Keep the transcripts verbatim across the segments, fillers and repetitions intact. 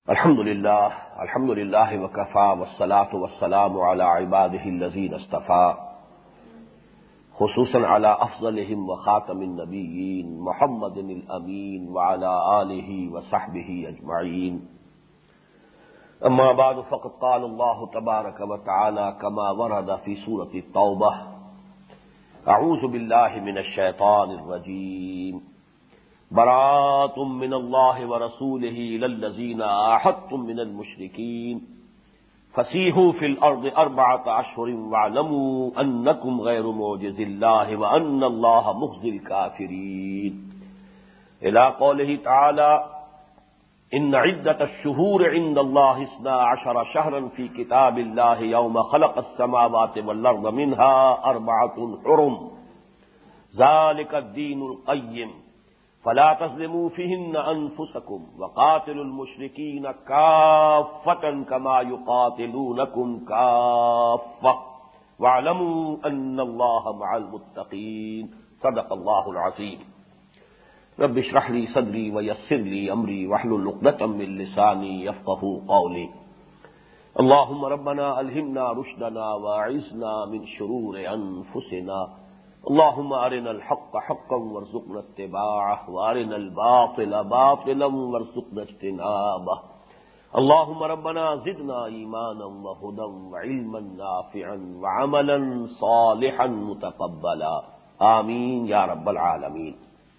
الحمد للہ الحمد للہ وکفا والصلاة والسلام علی عباده الذین اصطفى خصوصاً علی افضلهم وخاتم النبیین محمد الامین وعلی آلہ وصحبہ اجمعین اما بعد فقد قال اللہ تبارک وتعالی کما ورد فی سورۃ التوبہ اعوذ باللہ من الشیطان الرجیم براءۃ من اللہ ورسولہ الی الذین عاہدتم من المشرکین فسیحوا فی الارض اربعۃ اشہر واعلموا انکم غیر معجز اللہ وان اللہ مخزی الکافرین الی قولہ تعالی ان عدۃ الشہور عند اللہ اثنا عشر شہرا فی کتاب اللہ یوم خلق السماوات والارض منها اربعۃ حرم ذلک الدین القیم فلا تظلموا فيهن انفسكم وقاتلوا المشركين كافة كما يقاتلونكم كافة واعلموا ان الله مع المتقين صدق الله العظيم رب اشرح لي صدري ويسر لي امري واحلل عقدة من لساني يفقهوا قولي اللهم ربنا الهمنا رشدنا واعذنا من شرور انفسنا اللهم ارنا الحق حقا وارزقنا اتباعه وارنا الباطل باطلا وارزقنا اجتنابه اللهم ربنا زدنا ایمانا وهدى وعلما نافعا وعملا صالحا متقبلا آمین یا رب العالمین۔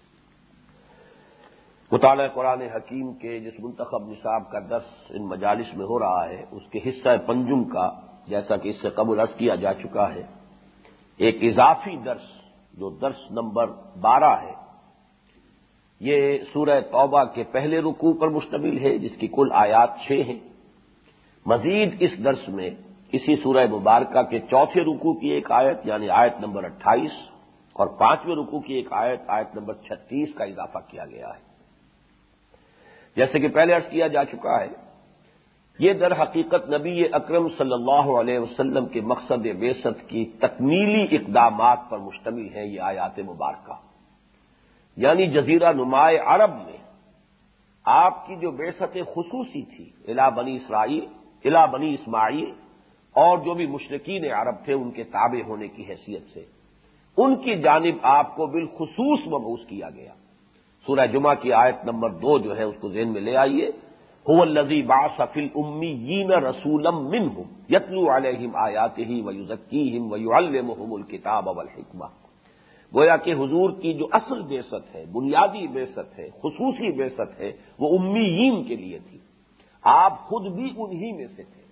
مطالعہ قرآن حکیم کے جس منتخب نصاب کا درس ان مجالس میں ہو رہا ہے اس کے حصہ پنجم کا، جیسا کہ اس سے قبل عرض کیا جا چکا ہے، ایک اضافی درس جو درس نمبر بارہ ہے، یہ سورہ توبہ کے پہلے رکوع پر مشتمل ہے جس کی کل آیات چھ ہیں۔ مزید اس درس میں اسی سورہ مبارکہ کے چوتھے رکوع کی ایک آیت یعنی آیت نمبر اٹھائیس اور پانچویں رکوع کی ایک آیت آیت نمبر چھتیس کا اضافہ کیا گیا ہے۔ جیسے کہ پہلے عرض کیا جا چکا ہے، یہ در حقیقت نبی اکرم صلی اللہ علیہ وسلم کے مقصد بعثت کی تکمیلی اقدامات پر مشتمل ہے۔ یہ آیات مبارکہ یعنی جزیرہ نمائے عرب میں آپ کی جو بعثت خصوصی تھی الی بنی اسرائیل الی بنی اسماعیل اور جو بھی مشرکین عرب تھے ان کے تابع ہونے کی حیثیت سے ان کی جانب آپ کو بالخصوص مبعوث کیا گیا۔ سورہ جمعہ کی آیت نمبر دو جو ہے اس کو ذہن میں لے آئیے، هو الذی بعث فی الامیین رسولا منہم یتلو علیہم آیاتہ ویزکیہم ویعلمہم الکتاب والحکمہ۔ گویا کہ حضور کی جو اصل بعثت ہے، بنیادی بعثت ہے، خصوصی بعثت ہے، وہ امیین کے لیے تھی۔ آپ خود بھی انہی میں سے تھے۔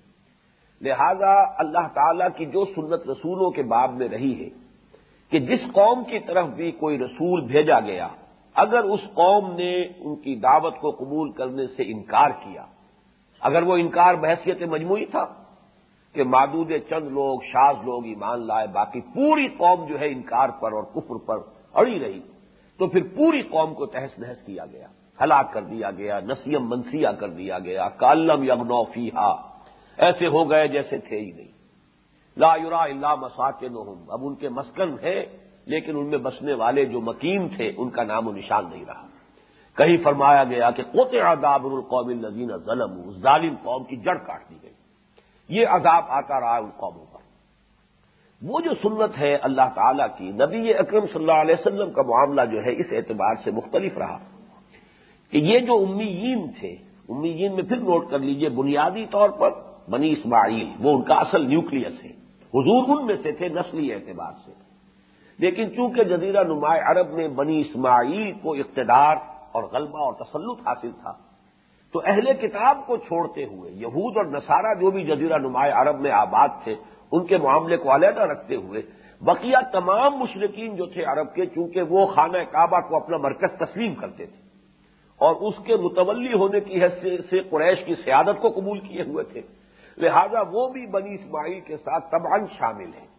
لہذا اللہ تعالیٰ کی جو سنت رسولوں کے باب میں رہی ہے کہ جس قوم کی طرف بھی کوئی رسول بھیجا گیا، اگر اس قوم نے ان کی دعوت کو قبول کرنے سے انکار کیا، اگر وہ انکار بحیثیت مجموعی تھا کہ معدود چند لوگ شاذ لوگ ایمان لائے، باقی پوری قوم جو ہے انکار پر اور کفر پر اڑی رہی، تو پھر پوری قوم کو تہس نہس کیا گیا، ہلاک کر دیا گیا، نسیم منسیہ کر دیا گیا، کالم یغنوا فیہا، ایسے ہو گئے جیسے تھے ہی نہیں۔ لا یرا الا مساکنہم، اب ان کے مسکن ہے لیکن ان میں بسنے والے جو مقیم تھے ان کا نام و نشان نہیں رہا۔ کہیں فرمایا گیا کہ قطع دابر القوم الذین ظلموا، ظالم قوم کی جڑ کاٹ دی گئی۔ یہ عذاب آتا رہا ان قوموں پر۔ وہ جو سنت ہے اللہ تعالیٰ کی، نبی اکرم صلی اللہ علیہ وسلم کا معاملہ جو ہے اس اعتبار سے مختلف رہا کہ یہ جو امیین تھے، امیین میں پھر نوٹ کر لیجئے بنیادی طور پر بنی اسماعیل وہ ان کا اصل نیوکلیس ہے، حضور ان میں سے تھے نسلی اعتبار سے، لیکن چونکہ جزیرہ نمائے عرب میں بنی اسماعیل کو اقتدار اور غلبہ اور تسلط حاصل تھا، تو اہل کتاب کو چھوڑتے ہوئے یہود اور نصارہ جو بھی جزیرہ نمائے عرب میں آباد تھے ان کے معاملے کو علیحدہ رکھتے ہوئے بقیہ تمام مشرکین جو تھے عرب کے، چونکہ وہ خانہ کعبہ کو اپنا مرکز تسلیم کرتے تھے اور اس کے متولی ہونے کی حیثیت سے قریش کی سیادت کو قبول کیے ہوئے تھے، لہذا وہ بھی بنی اسماعیل کے ساتھ طبعاً شامل ہیں۔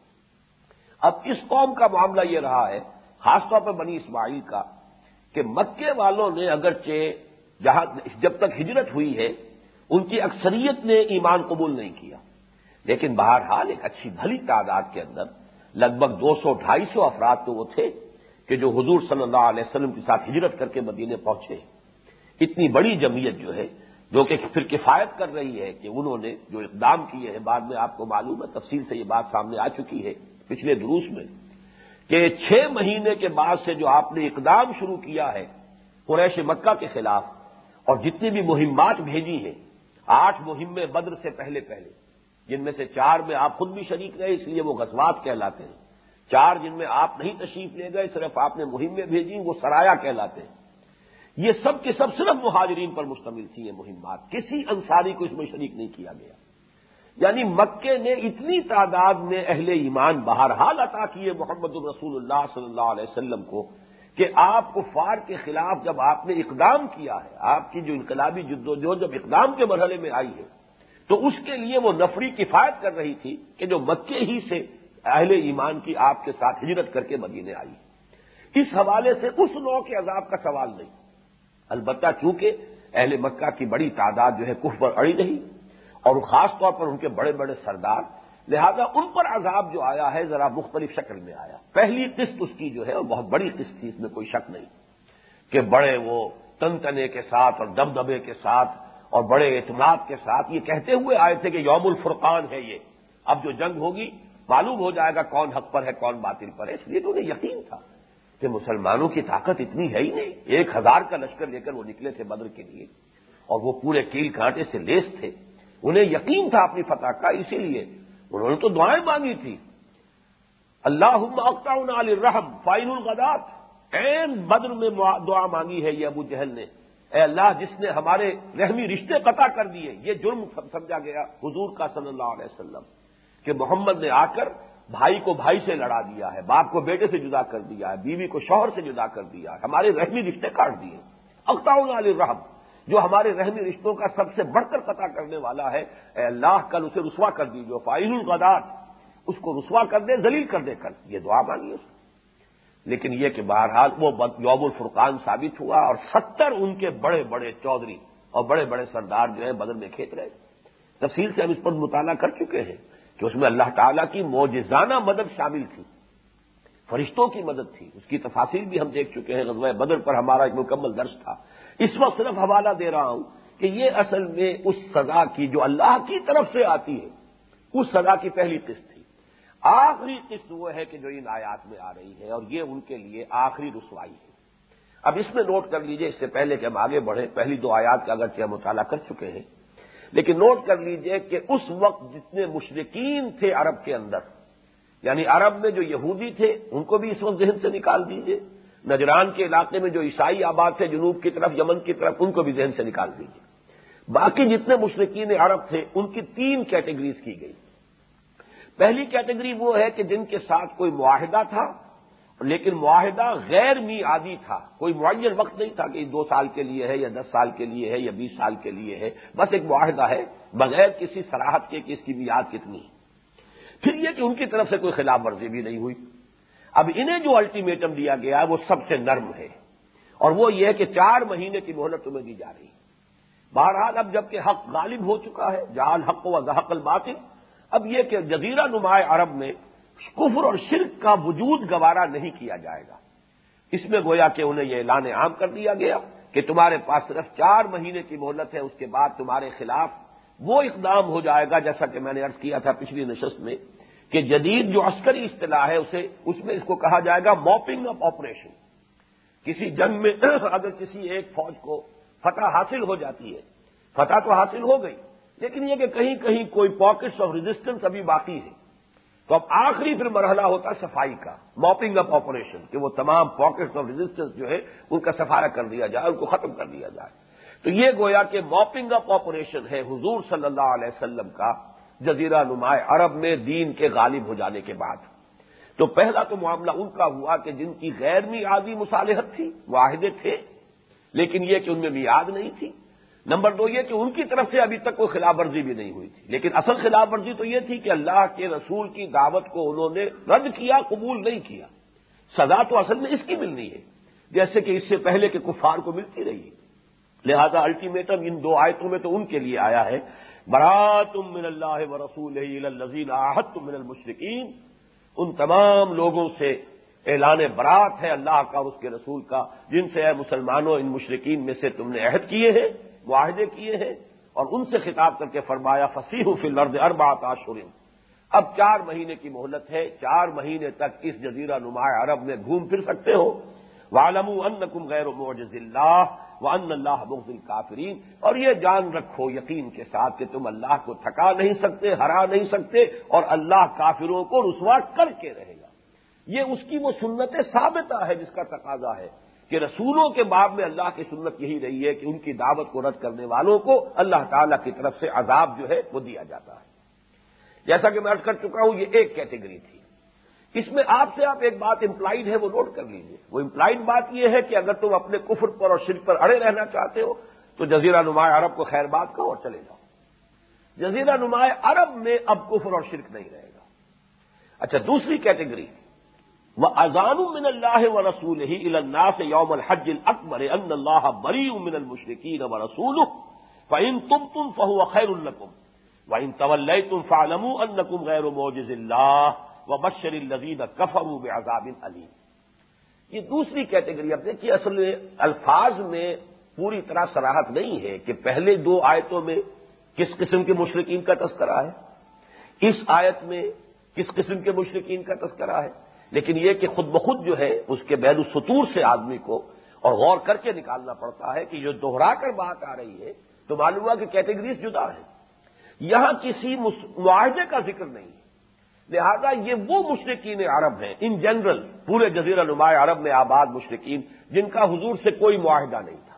اب اس قوم کا معاملہ یہ رہا ہے، خاص طور پر بنی اسماعیل کا، کہ مکے والوں نے اگرچہ جہاں جب تک ہجرت ہوئی ہے ان کی اکثریت نے ایمان قبول نہیں کیا، لیکن بہرحال ایک اچھی بھلی تعداد کے اندر لگ بھگ دو سو ڈھائی سو افراد تو وہ تھے کہ جو حضور صلی اللہ علیہ وسلم کے ساتھ ہجرت کر کے مدینے پہنچے۔ اتنی بڑی جمعیت جو ہے جو کہ پھر کفایت کر رہی ہے کہ انہوں نے جو اقدام کیے ہیں، بعد میں آپ کو معلوم ہے تفصیل سے یہ بات سامنے آ چکی ہے پچھلے دروس میں، کہ چھ مہینے کے بعد سے جو آپ نے اقدام شروع کیا ہے قریش مکہ کے خلاف، اور جتنی بھی مہمات بھیجی ہیں، آٹھ مہمیں بدر سے پہلے پہلے، جن میں سے چار میں آپ خود بھی شریک رہے، اس لیے وہ غزوات کہلاتے ہیں، چار جن میں آپ نہیں تشریف لے گئے، صرف آپ نے مہمیں بھیجی، وہ سرایا کہلاتے ہیں۔ یہ سب کے سب صرف مہاجرین پر مشتمل تھی یہ مہمات، کسی انصاری کو اس میں شریک نہیں کیا گیا۔ یعنی مکے نے اتنی تعداد میں اہل ایمان بہرحال عطا کیے محمد رسول اللہ صلی اللہ علیہ وسلم کو، کہ آپ کفار کے خلاف جب آپ نے اقدام کیا ہے، آپ کی جو انقلابی جدوجہد جب اقدام کے مرحلے میں آئی ہے، تو اس کے لیے وہ نفری کفایت کر رہی تھی کہ جو مکے ہی سے اہل ایمان کی آپ کے ساتھ ہجرت کر کے مدینے آئی۔ اس حوالے سے اس نوع کے عذاب کا سوال نہیں، البتہ چونکہ اہل مکہ کی بڑی تعداد جو ہے کفر پر اڑی رہی، اور خاص طور پر ان کے بڑے بڑے سردار، لہذا ان پر عذاب جو آیا ہے ذرا مختلف شکل میں آیا۔ پہلی قسط اس کی جو ہے وہ بہت بڑی قسط تھی، اس میں کوئی شک نہیں، کہ بڑے وہ تن تنے کے ساتھ اور دبدبے کے ساتھ اور بڑے اعتماد کے ساتھ یہ کہتے ہوئے آئے تھے کہ یوم الفرقان ہے یہ، اب جو جنگ ہوگی معلوم ہو جائے گا کون حق پر ہے کون باطل پر ہے۔ اس لیے تو انہیں یقین تھا کہ مسلمانوں کی طاقت اتنی ہے ہی نہیں، ایک ہزار کا لشکر لے کر وہ نکلے تھے بدر کے لیے، اور وہ پورے کیل کانٹے سے لیس تھے، انہیں یقین تھا اپنی فتح کا، اسی لیے انہوں نے تو دعائیں مانگی تھی، اللہم اقطعنا علی الرحم فائن الغدات، عین بدر میں دعا مانگی ہے یہ ابو جہل نے، اے اللہ جس نے ہمارے رحمی رشتے قطع کر دیے، یہ جرم سمجھا گیا حضور کا صلی اللہ علیہ وسلم کہ محمد نے آ کر بھائی کو بھائی سے لڑا دیا ہے، باپ کو بیٹے سے جدا کر دیا ہے، بیوی کو شوہر سے جدا کر دیا ہے، ہمارے رحمی رشتے کاٹ دیے۔ اقطعنا علی الرحم، جو ہمارے رحمی رشتوں کا سب سے بڑھ کر قطع کرنے والا ہے، اے اللہ کل اسے رسوا کر دیجیے، فائل الغدات، اس کو رسوا کر دے، ذلیل کر دے کل، یہ دعا مانگی اس نے۔ لیکن یہ کہ بہرحال وہ یوم الفرقان ثابت ہوا، اور ستر ان کے بڑے بڑے چودھری اور بڑے بڑے سردار جو ہیں بدر میں کھیت رہے۔ تفصیل سے ہم اس پر مطالعہ کر چکے ہیں کہ اس میں اللہ تعالیٰ کی معجزانہ مدد شامل تھی، فرشتوں کی مدد تھی، اس کی تفاصیل بھی ہم دیکھ چکے ہیں، غزوہ بدر پر ہمارا ایک مکمل درس تھا۔ اس وقت صرف حوالہ دے رہا ہوں کہ یہ اصل میں اس سزا کی جو اللہ کی طرف سے آتی ہے، اس سزا کی پہلی قسط تھی۔ آخری قسط وہ ہے کہ جو ان آیات میں آ رہی ہے، اور یہ ان کے لیے آخری رسوائی ہے۔ اب اس میں نوٹ کر لیجئے، اس سے پہلے کہ ہم آگے بڑھیں، پہلی دو آیات کا اگرچہ ہم مطالعہ کر چکے ہیں، لیکن نوٹ کر لیجئے کہ اس وقت جتنے مشرکین تھے عرب کے اندر، یعنی عرب میں جو یہودی تھے ان کو بھی اس وقت ذہن سے نکال دیجئے، نجران کے علاقے میں جو عیسائی آباد تھے جنوب کی طرف، یمن کی طرف، ان کو بھی ذہن سے نکال دیجئے، باقی جتنے مشرکین عرب تھے ان کی تین کیٹیگریز کی گئی۔ پہلی کیٹیگری وہ ہے کہ جن کے ساتھ کوئی معاہدہ تھا، لیکن معاہدہ غیر میعادی تھا، کوئی معین وقت نہیں تھا کہ دو سال کے لیے ہے یا دس سال کے لیے ہے یا بیس سال کے لیے ہے، بس ایک معاہدہ ہے بغیر کسی صراحت کے کہ اس کی میعاد کتنی ہے۔ پھر یہ کہ ان کی طرف سے کوئی خلاف ورزی بھی نہیں ہوئی۔ اب انہیں جو الٹیمیٹم دیا گیا ہے وہ سب سے نرم ہے، اور وہ یہ ہے کہ چار مہینے کی مہلت تمہیں دی جا رہی ہے۔ بہرحال اب جبکہ حق غالب ہو چکا ہے، جعل حق و زحق الباطل، اب یہ کہ جزیرہ نما عرب میں کفر اور شرک کا وجود گوارا نہیں کیا جائے گا، اس میں گویا کہ انہیں یہ اعلان عام کر دیا گیا کہ تمہارے پاس صرف چار مہینے کی مہلت ہے، اس کے بعد تمہارے خلاف وہ اقدام ہو جائے گا، جیسا کہ میں نے عرض کیا تھا پچھلی نشست میں کہ جدید جو عسکری اصطلاح ہے اسے اس میں اس کو کہا جائے گا موپنگ اپ آپریشن۔ کسی جنگ میں اگر کسی ایک فوج کو فتح حاصل ہو جاتی ہے، فتح تو حاصل ہو گئی، لیکن یہ کہ کہیں کہیں کوئی پاکٹس آف ریزسٹنس ابھی باقی ہے، تو اب آخری پھر مرحلہ ہوتا ہے صفائی کا، موپنگ اپ آپریشن، کہ وہ تمام پاکٹس آف ریزسٹنس جو ہے ان کا صفارہ کر دیا جائے، ان کو ختم کر دیا جائے۔ تو یہ گویا کہ موپنگ اپ آپریشن ہے حضور صلی اللہ علیہ وسلم کا جزیرہ نما عرب میں دین کے غالب ہو جانے کے بعد۔ تو پہلا تو معاملہ ان کا ہوا کہ جن کی غیر میعادی مصالحت تھی، معاہدے تھے لیکن یہ کہ ان میں میعاد نہیں تھی۔ نمبر دو یہ کہ ان کی طرف سے ابھی تک کوئی خلاف ورزی بھی نہیں ہوئی تھی، لیکن اصل خلاف ورزی تو یہ تھی کہ اللہ کے رسول کی دعوت کو انہوں نے رد کیا، قبول نہیں کیا۔ سزا تو اصل میں اس کی ملنی ہے جیسے کہ اس سے پہلے کے کفار کو ملتی رہی ہے، لہذا الٹیمیٹم ان دو آیتوں میں تو ان کے لیے آیا ہے، برات من اللہ ورسولہ الی الذین عاہدتم من المشرکین، ان تمام لوگوں سے اعلان برات ہے اللہ کا اور اس کے رسول کا جن سے اے مسلمانوں ان مشرکین میں سے تم نے عہد کیے ہیں معاہدے کیے ہیں، اور ان سے خطاب کر کے فرمایا فصیحوا فی الارض اربعۃ اشہر، اب چار مہینے کی مہلت ہے، چار مہینے تک اس جزیرہ نما عرب میں گھوم پھر سکتے ہو۔ وَاعْلَمُوا أَنَّكُمْ غَيْرُ مُعْجِزِ اللَّهِ وَأَنَّ اللَّهَ مُخْزِي الْكَافِرِينَ، اور یہ جان رکھو یقین کے ساتھ کہ تم اللہ کو تھکا نہیں سکتے، ہرا نہیں سکتے، اور اللہ کافروں کو رسوا کر کے رہے گا۔ یہ اس کی وہ سنت ثابتہ ہے جس کا تقاضا ہے کہ رسولوں کے باب میں اللہ کی سنت یہی رہی ہے کہ ان کی دعوت کو رد کرنے والوں کو اللہ تعالیٰ کی طرف سے عذاب جو ہے وہ دیا جاتا ہے۔ جیسا کہ میں عرض کر چکا ہوں، یہ ایک کیٹیگری تھی۔ اس میں آپ سے آپ ایک بات امپلائڈ ہے وہ نوٹ کر لیجئے۔ وہ امپلائڈ بات یہ ہے کہ اگر تم اپنے کفر پر اور شرک پر اڑے رہنا چاہتے ہو تو جزیرہ نما عرب کو خیر بات کہو اور چلے جاؤ۔ جزیرہ نما عرب میں اب کفر اور شرک نہیں رہے گا۔ اچھا، دوسری کیٹیگری، وَأَذَانٌ مِّنَ اللَّهِ وَرَسُولِهِ إِلَى النَّاسِ يَوْمَ الْحَجِّ الْأَكْبَرِ أَنَّ اللَّهَ بَرِيءٌ مِّنَ الْمُشْرِكِينَ وَرَسُولُهُ فَإِن تُبْتُمْ فَهُوَ خَيْرٌ لَّكُمْ وَإِن تَوَلَّيْتُمْ فَاعْلَمُوا أَنَّكُمْ غَيْرُ مُعْجِزِ اللَّهِ وَبَشِّرِ الَّذِينَ كَفَرُوا بِعَذَابٍ أَلِيمٍ۔ یہ دوسری کیٹیگری۔ اب دیکھیے، اصل میں الفاظ میں پوری طرح صراحت نہیں ہے کہ پہلے دو آیتوں میں کس قسم کے مشرکین کا تذکرہ ہے، اس آیت میں کس قسم کے مشرکین کا تذکرہ ہے، لیکن یہ کہ خود بخود جو ہے اس کے بین السطور سے آدمی کو اور غور کر کے نکالنا پڑتا ہے کہ جو دوہرا کر بات آ رہی ہے تو معلوم ہوا کہ کیٹیگریز جدا ہیں۔ یہاں کسی معاہدے کا ذکر نہیں ہے، لہذا یہ وہ مشرکین عرب ہیں ان جنرل پورے جزیرہ نما عرب میں آباد مشرکین جن کا حضور سے کوئی معاہدہ نہیں تھا،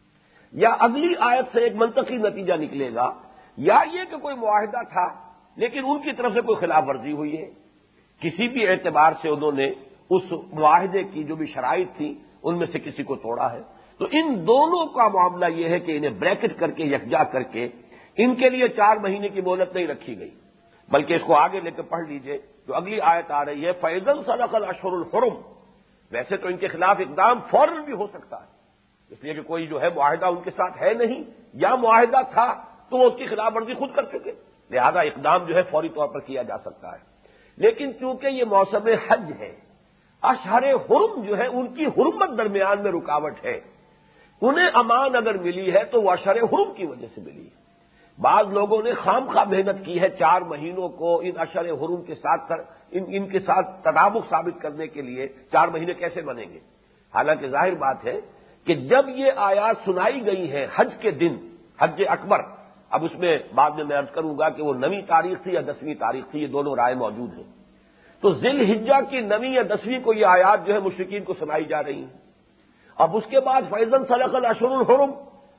یا اگلی آیت سے ایک منطقی نتیجہ نکلے گا، یا یہ کہ کوئی معاہدہ تھا لیکن ان کی طرف سے کوئی خلاف ورزی ہوئی ہے، کسی بھی اعتبار سے انہوں نے اس معاہدے کی جو بھی شرائط تھی ان میں سے کسی کو توڑا ہے۔ تو ان دونوں کا معاملہ یہ ہے کہ انہیں بریکٹ کر کے یکجا کر کے ان کے لیے چار مہینے کی مہلت نہیں رکھی گئی، بلکہ اس کو آگے لے کے پڑھ لیجئے جو اگلی آیت آ رہی ہے فَإِذَا انْسَلَخَ الْأَشْهُرُ الْحُرُمُ۔ ویسے تو ان کے خلاف اقدام فوراً بھی ہو سکتا ہے، اس لیے کہ کوئی جو ہے معاہدہ ان کے ساتھ ہے نہیں، یا معاہدہ تھا تو وہ اس کی خلاف ورزی خود کر چکے، لہذا اقدام جو ہے فوری طور پر کیا جا سکتا ہے۔ لیکن چونکہ یہ موسم حج ہے، اشہر حرم جو ہے ان کی حرمت درمیان میں رکاوٹ ہے، انہیں امان اگر ملی ہے تو وہ اشہر حرم کی وجہ سے ملی ہے۔ بعض لوگوں نے خام خواہ محنت کی ہے چار مہینوں کو ان اشہر حرم کے ساتھ ان, ان کے ساتھ تطابق ثابت کرنے کے لیے چار مہینے کیسے بنیں گے، حالانکہ ظاہر بات ہے کہ جب یہ آیات سنائی گئی ہیں حج کے دن، حج اکبر، اب اس میں بعد میں میں عرض کروں گا کہ وہ نویں تاریخ تھی یا دسویں تاریخ تھی، یہ دونوں رائے موجود ہیں، تو ذی الحجہ کی نویں یا دسویں کو یہ آیات جو ہے مشرکین کو سنائی جا رہی ہیں۔ اب اس کے بعد فَإِذَا انْسَلَخَ الْأَشْهُرُ الْحُرُمُ،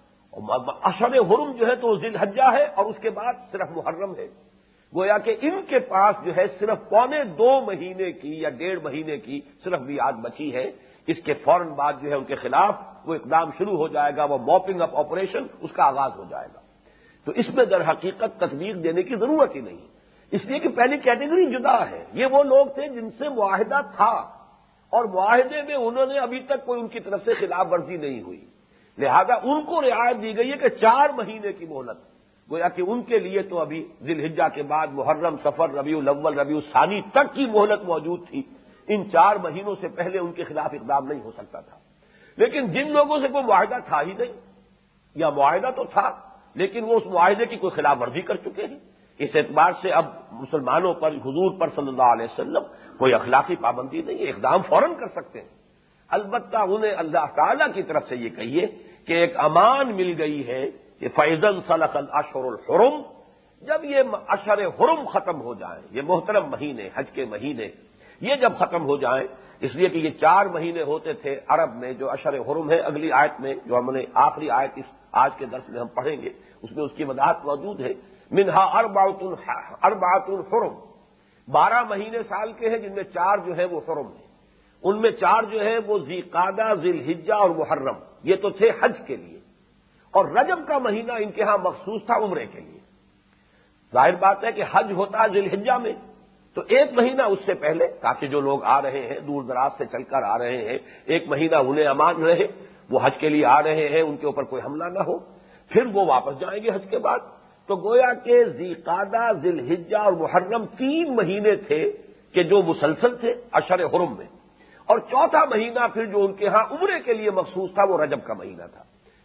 اشہر حرم جو ہے تو ذی الحجہ ہے اور اس کے بعد صرف محرم ہے، گویا کہ ان کے پاس جو ہے صرف پونے دو مہینے کی یا ڈیڑھ مہینے کی صرف میعاد بچی ہے، اس کے فوراً بعد جو ہے ان کے خلاف وہ اقدام شروع ہو جائے گا، وہ موپنگ اپ آپریشن اس کا آغاز ہو جائے گا۔ تو اس میں در حقیقت تطبیق دینے کی ضرورت ہی نہیں، اس لیے کہ پہلی کیٹیگری جدا ہے، یہ وہ لوگ تھے جن سے معاہدہ تھا اور معاہدے میں انہوں نے ابھی تک کوئی ان کی طرف سے خلاف ورزی نہیں ہوئی، لہذا ان کو رعایت دی گئی ہے کہ چار مہینے کی مہلت، گویا کہ ان کے لیے تو ابھی ذی الحجہ کے بعد محرم، صفر، ربیع الاول، ربیع الثانی تک کی مہلت موجود تھی، ان چار مہینوں سے پہلے ان کے خلاف اقدام نہیں ہو سکتا تھا۔ لیکن جن لوگوں سے کوئی معاہدہ تھا ہی نہیں، یا معاہدہ تو تھا لیکن وہ اس معاہدے کی کوئی خلاف ورزی کر چکے ہیں، اس اعتبار سے اب مسلمانوں پر، حضور پر صلی اللہ علیہ وسلم کوئی اخلاقی پابندی نہیں ہے، اقدام فوراً کر سکتے ہیں۔ البتہ انہیں اللہ تعالیٰ کی طرف سے یہ کہیے کہ ایک امان مل گئی ہے کہ فَإِذَا انْسَلَخَ الْأَشْهُرُ الْحُرُمُ، جب یہ اشہر حرم ختم ہو جائیں، یہ محترم مہینے، حج کے مہینے، یہ جب ختم ہو جائیں، اس لیے کہ یہ چار مہینے ہوتے تھے عرب میں جو اشہر حرم ہے، اگلی آیت میں جو ہم نے آخری آیت اس آج کے درس میں ہم پڑھیں گے اس میں اس کی وضاحت موجود ہے، منہا اربعۃ اربعۃ حرم، بارہ مہینے سال کے ہیں جن میں چار جو ہے وہ حرم ہیں، ان میں چار جو ہے وہ ذی قعدہ، ذی الحجہ اور محرم، یہ تو تھے حج کے لیے، اور رجب کا مہینہ ان کے ہاں مخصوص تھا عمرے کے لیے۔ ظاہر بات ہے کہ حج ہوتا ہے ذی الحجہ میں، تو ایک مہینہ اس سے پہلے تاکہ جو لوگ آ رہے ہیں دور دراز سے چل کر آ رہے ہیں، ایک مہینہ انہیں امان رہے، وہ حج کے لیے آ رہے ہیں، ان کے اوپر کوئی حملہ نہ ہو، پھر وہ واپس جائیں گے حج کے بعد۔ تو گویا کہ ذی قعدہ، ذی الحجہ اور محرم تین مہینے تھے کہ جو مسلسل تھے اشہر حرم میں، اور چوتھا مہینہ پھر جو ان کے ہاں عمرے کے لیے مخصوص تھا وہ رجب کا مہینہ تھا۔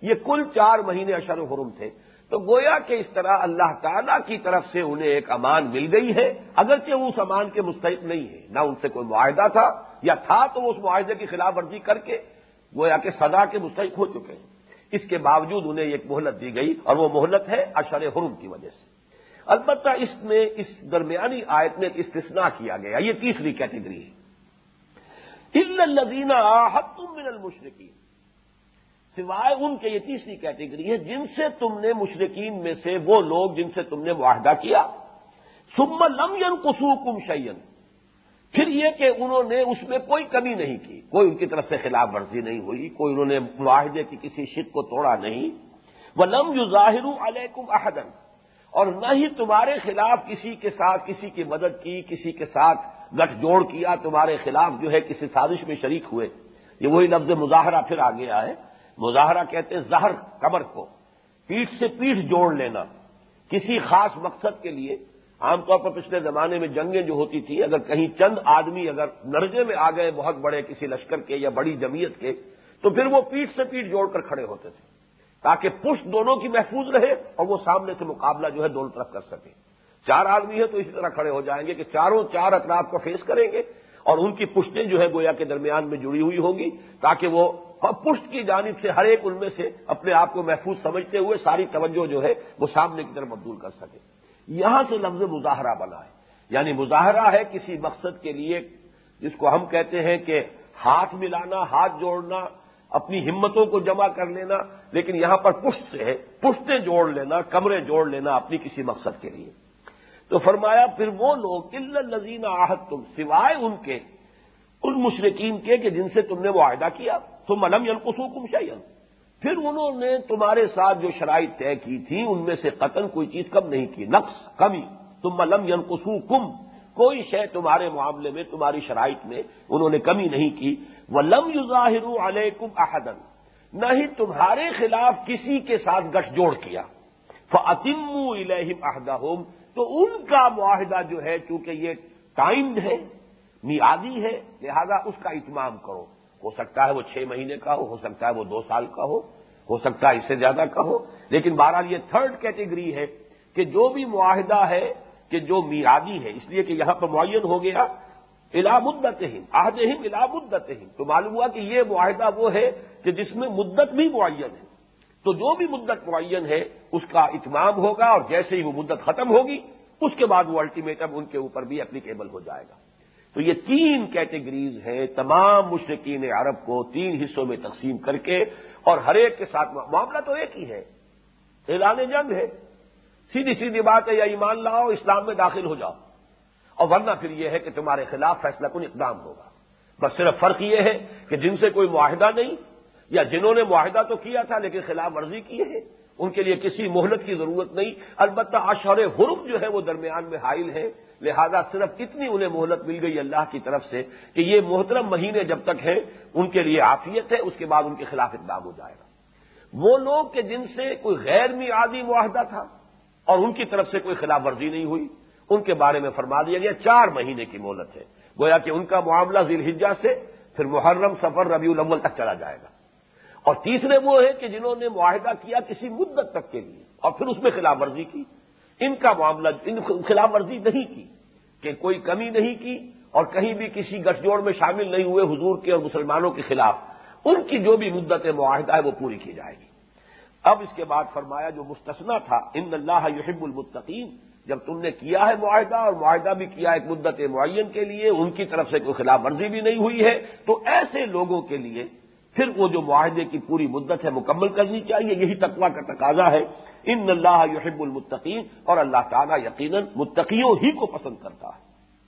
یہ کل چار مہینے اشہر حرم تھے، تو گویا کہ اس طرح اللہ تعالیٰ کی طرف سے انہیں ایک امان مل گئی ہے، اگرچہ وہ اس امان کے مستحق نہیں ہے، نہ ان سے کوئی معاہدہ تھا، یا تھا تو وہ اس معاہدے کی خلاف ورزی کر کے گویا کہ سزا کے مستحق ہو چکے ہیں۔ اس کے باوجود انہیں ایک مہلت دی گئی، اور وہ مہلت ہے اشہر حرم کی وجہ سے۔ البتہ اس میں اس درمیانی آیت میں ایک استثناء کیا گیا، یہ تیسری کیٹیگری ہے، الا الذین عاہدتم من المشرکین، سوائے ان کے، یہ تیسری کیٹیگری ہے جن سے تم نے مشرکین میں سے وہ لوگ جن سے تم نے معاہدہ کیا، ثم لم ينقصوکم شیئا، پھر یہ کہ انہوں نے اس میں کوئی کمی نہیں کی، کوئی ان کی طرف سے خلاف ورزی نہیں ہوئی، کوئی انہوں نے معاہدے کی کسی شرط کو توڑا نہیں، وَلَمْ يُظَاهِرُوا عَلَيْكُمْ أَحَدًا، اور نہ ہی تمہارے خلاف کسی کے ساتھ کسی کی مدد کی، کسی کے ساتھ گٹھ جوڑ کیا، تمہارے خلاف جو ہے کسی سازش میں شریک ہوئے۔ یہ وہی لفظ مظاہرہ پھر آ گیا ہے، مظاہرہ کہتے ہیں زہر کمر کو، پیٹھ سے پیٹھ جوڑ لینا کسی خاص مقصد کے لیے۔ عام طور پر پچھلے زمانے میں جنگیں جو ہوتی تھی، اگر کہیں چند آدمی اگر نرجے میں آ گئے بہت بڑے کسی لشکر کے یا بڑی جمعیت کے، تو پھر وہ پیٹھ سے پیٹھ جوڑ کر کھڑے ہوتے تھے تاکہ پشت دونوں کی محفوظ رہے اور وہ سامنے سے مقابلہ جو ہے دونوں طرف کر سکے۔ چار آدمی ہے تو اسی طرح کھڑے ہو جائیں گے کہ چاروں چار اطراف کو فیس کریں گے، اور ان کی پشتیں جو ہے گویا کے درمیان میں جڑی ہوئی ہوں گی، تاکہ وہ پشت کی جانب سے ہر ایک ان میں سے اپنے آپ کو محفوظ سمجھتے ہوئے ساری توجہ جو ہے وہ سامنے کی طرف مبذول کر سکے۔ یہاں سے لفظ مظاہرہ بنا ہے، یعنی مظاہرہ ہے کسی مقصد کے لیے جس کو ہم کہتے ہیں کہ ہاتھ ملانا، ہاتھ جوڑنا، اپنی ہمتوں کو جمع کر لینا، لیکن یہاں پر پشت سے ہے، پشتیں جوڑ لینا، کمرے جوڑ لینا اپنی کسی مقصد کے لیے۔ تو فرمایا پھر وہ لوگ الا الذین عاہدتم، سوائے ان کے، ان مشرکین کے کہ جن سے تم نے معاہدہ کیا، ثم لم ينقصوکم شیئا، پھر انہوں نے تمہارے ساتھ جو شرائط طے کی تھی ان میں سے قطعاً کوئی چیز کم نہیں کی، نقص، کمی، ثم لم ينقصوکم، کوئی شے تمہارے معاملے میں، تمہاری شرائط میں انہوں نے کمی نہیں کی، وَلَمْ يُظَاهِرُوا عَلَيْكُمْ أَحَدًا، نہ ہی تمہارے خلاف کسی کے ساتھ گٹھ جوڑ کیا، فَأَتِمُّوا إِلَيْهِمْ عَهْدَهُمْ، تو ان کا معاہدہ جو ہے چونکہ یہ ٹائمڈ ہے، میعادی ہے، لہذا اس کا اتمام کرو۔ ہو سکتا ہے وہ چھ مہینے کا ہو، ہو سکتا ہے وہ دو سال کا ہو، ہو سکتا ہے اس سے زیادہ کا ہو، لیکن بہرحال یہ تھرڈ کیٹیگری ہے کہ جو بھی معاہدہ ہے کہ جو میعادی ہے، اس لیے کہ یہاں پر معین ہو گیا الی مدتہم، عہدہم الی مدتہم، تو معلوم ہوا کہ یہ معاہدہ وہ ہے کہ جس میں مدت بھی معین ہے، تو جو بھی مدت معین ہے اس کا اتمام ہوگا، اور جیسے ہی وہ مدت ختم ہوگی اس کے بعد وہ الٹیمیٹم ان کے اوپر بھی اپلیکیبل ہو جائے گا۔ تو یہ تین کیٹیگریز ہیں، تمام مشرکین عرب کو تین حصوں میں تقسیم کر کے، اور ہر ایک کے ساتھ معاملہ تو ایک ہی ہے، اعلان جنگ ہے، سیدھی سیدھی بات ہے، یا ایمان لاؤ اسلام میں داخل ہو جاؤ، اور ورنہ پھر یہ ہے کہ تمہارے خلاف فیصلہ کن اقدام ہوگا۔ بس صرف فرق یہ ہے کہ جن سے کوئی معاہدہ نہیں، یا جنہوں نے معاہدہ تو کیا تھا لیکن خلاف ورزی کی ہے، ان کے لیے کسی مہلت کی ضرورت نہیں، البتہ اشہر حرم جو ہے وہ درمیان میں حائل ہے، لہذا صرف اتنی انہیں مہلت مل گئی اللہ کی طرف سے کہ یہ محترم مہینے جب تک ہیں ان کے لیے عافیت ہے، اس کے بعد ان کے خلاف اقدام ہو جائے گا۔ وہ لوگ کہ جن سے کوئی غیر میعادی معاہدہ تھا اور ان کی طرف سے کوئی خلاف ورزی نہیں ہوئی، ان کے بارے میں فرما دیا گیا چار مہینے کی مہلت ہے، گویا کہ ان کا معاملہ ذی الحجہ سے پھر محرم، صفر، ربیع الاول تک چلا جائے گا۔ اور تیسرے وہ ہیں کہ جنہوں نے معاہدہ کیا کسی مدت تک کے لیے اور پھر اس میں خلاف ورزی کی، ان کا معاملہ، ان خلاف ورزی نہیں کی کہ کوئی کمی نہیں کی اور کہیں بھی کسی گٹھ جوڑ میں شامل نہیں ہوئے حضور کے اور مسلمانوں کے خلاف، ان کی جو بھی مدت معاہدہ ہے وہ پوری کی جائے گی۔ اب اس کے بعد فرمایا جو مستثنیٰ تھا، ان اللہ یحب المتقین، جب تم نے کیا ہے معاہدہ اور معاہدہ بھی کیا ایک مدت معین کے لیے، ان کی طرف سے کوئی خلاف ورزی بھی نہیں ہوئی ہے، تو ایسے لوگوں کے لیے پھر وہ جو معاہدے کی پوری مدت ہے مکمل کرنی چاہیے، یہی تقویٰ کا تقاضا ہے۔ ان اللہ یحب المتقین، اور اللہ تعالیٰ یقیناً متقیوں ہی کو پسند کرتا ہے۔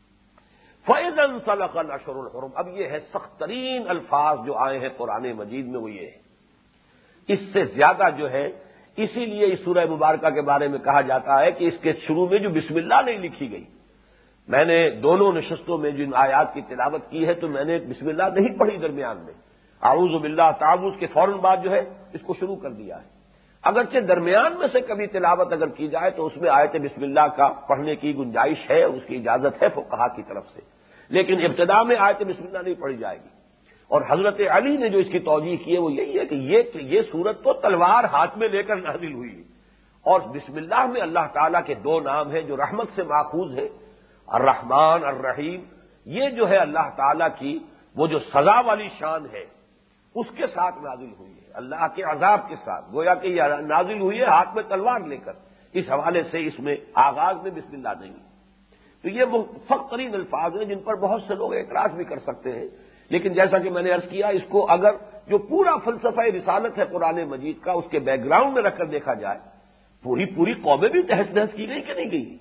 فَإِذَا انسَلَخَ الْأَشْهُرُ الْحُرُمُ، اب یہ ہے سخت ترین الفاظ جو آئے ہیں قرآن مجید میں، وہ یہ ہے، اس سے زیادہ جو ہے، اسی لیے اس سورہ مبارکہ کے بارے میں کہا جاتا ہے کہ اس کے شروع میں جو بسم اللہ نہیں لکھی گئی، میں نے دونوں نشستوں میں جن آیات کی تلاوت کی ہے تو میں نے بسم اللہ نہیں پڑھی درمیان میں، اعوذ باللہ تعوذ کے فوراً بعد جو ہے اس کو شروع کر دیا ہے۔ اگرچہ درمیان میں سے کبھی تلاوت اگر کی جائے تو اس میں آیت بسم اللہ کا پڑھنے کی گنجائش ہے، اس کی اجازت ہے فقہا کی طرف سے، لیکن ابتدا میں آیت بسم اللہ نہیں پڑھی جائے گی۔ اور حضرت علی نے جو اس کی توجیہ کی ہے وہ یہی ہے کہ یہ یہ سورت تو تلوار ہاتھ میں لے کر نازل ہوئی ہے، اور بسم اللہ میں اللہ تعالیٰ کے دو نام ہیں جو رحمت سے ماخوذ ہے، الرحمن الرحیم، یہ جو ہے اللہ تعالیٰ کی وہ جو سزا والی شان ہے اس کے ساتھ نازل ہوئی ہے، اللہ کے عذاب کے ساتھ، گویا کہ یہ نازل ہوئی ہے ہاتھ میں تلوار لے کر، اس حوالے سے اس میں آغاز میں بسم اللہ نہیں ہے۔ تو یہ وہ سخت ترین الفاظ ہیں جن پر بہت سے لوگ اعتراض بھی کر سکتے ہیں، لیکن جیسا کہ میں نے عرض کیا، اس کو اگر جو پورا فلسفہ رسالت ہے قرآن مجید کا اس کے بیک گراؤنڈ میں رکھ کر دیکھا جائے، پوری پوری قومیں بھی تہس نہس کی گئی کہ نہیں گئی؟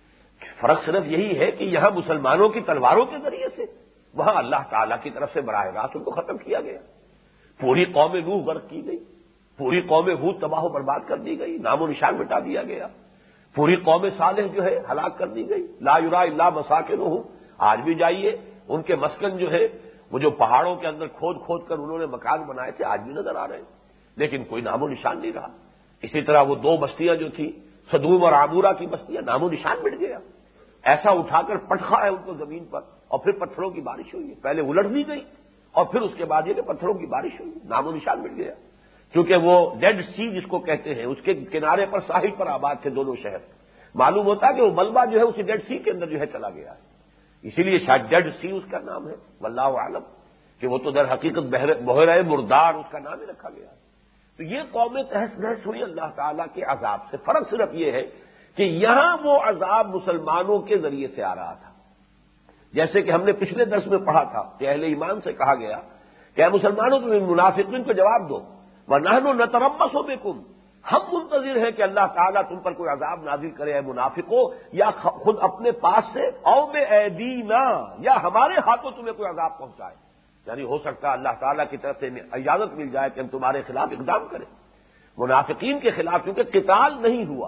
فرق صرف یہی ہے کہ یہاں مسلمانوں کی تلواروں کے ذریعے سے، وہاں اللہ تعالیٰ کی طرف سے براہ راست ان کو ختم کیا گیا۔ پوری قوم نوح غرق کی گئی، پوری قوم ہود تباہ و برباد کر دی گئی، نام و نشان مٹا دیا گیا، پوری قوم صالح جو ہے ہلاک کر دی گئی، لا یرا الا مساکنہم، آج بھی جائیے ان کے مسکن جو ہے وہ جو پہاڑوں کے اندر کھود کھود کر انہوں نے مکان بنائے تھے آج بھی نظر آ رہے ہیں، لیکن کوئی نام و نشان نہیں رہا۔ اسی طرح وہ دو بستیاں جو تھیں سدوم اور عمورہ کی بستیاں، نام و نشان مٹ گیا، ایسا اٹھا کر پٹخا ہے ان کو زمین پر، اور پھر پتھروں کی بارش ہوئی ہے، پہلے الٹ دی گئی اور پھر اس کے بعد یہ کہ پتھروں کی بارش ہوئی، نام و نشان مٹ گیا، کیونکہ وہ ڈیڈ سی جس کو کہتے ہیں اس کے کنارے پر ساحل پر آباد تھے دونوں شہر، معلوم ہوتا ہے کہ وہ ملبہ جو ہے اسی ڈیڈ سی کے اندر جو ہے چلا گیا ہے، اسی لیے شاید ڈیڈ سی اس کا نام ہے، واللہ عالم، کہ وہ تو در حقیقت بحیرہ مردار اس کا نام ہی رکھا گیا ہے۔ تو یہ قومیں تہس نہس ہوئی اللہ تعالیٰ کے عذاب سے، فرق صرف یہ ہے کہ یہاں وہ عذاب مسلمانوں کے ذریعے سے آ رہا تھا، جیسے کہ ہم نے پچھلے درس میں پڑھا تھا کہ اہل ایمان سے کہا گیا کہ اے مسلمانوں تم ان منافقین کو جواب دو، وَنَحْنُ نَتَرَبَّصُ بِكُمْ، ہم منتظر ہیں کہ اللہ تعالیٰ تم پر کوئی عذاب نازل کرے اے منافقو، یا خود اپنے پاس سے، او بِأَيْدِينَا، یا ہمارے ہاتھوں تمہیں کوئی عذاب پہنچائے، یعنی ہو سکتا ہے اللہ تعالیٰ کی طرف سے اجازت مل جائے کہ ہم تمہارے خلاف اقدام کریں۔ منافقین کے خلاف کیونکہ قتال نہیں ہوا،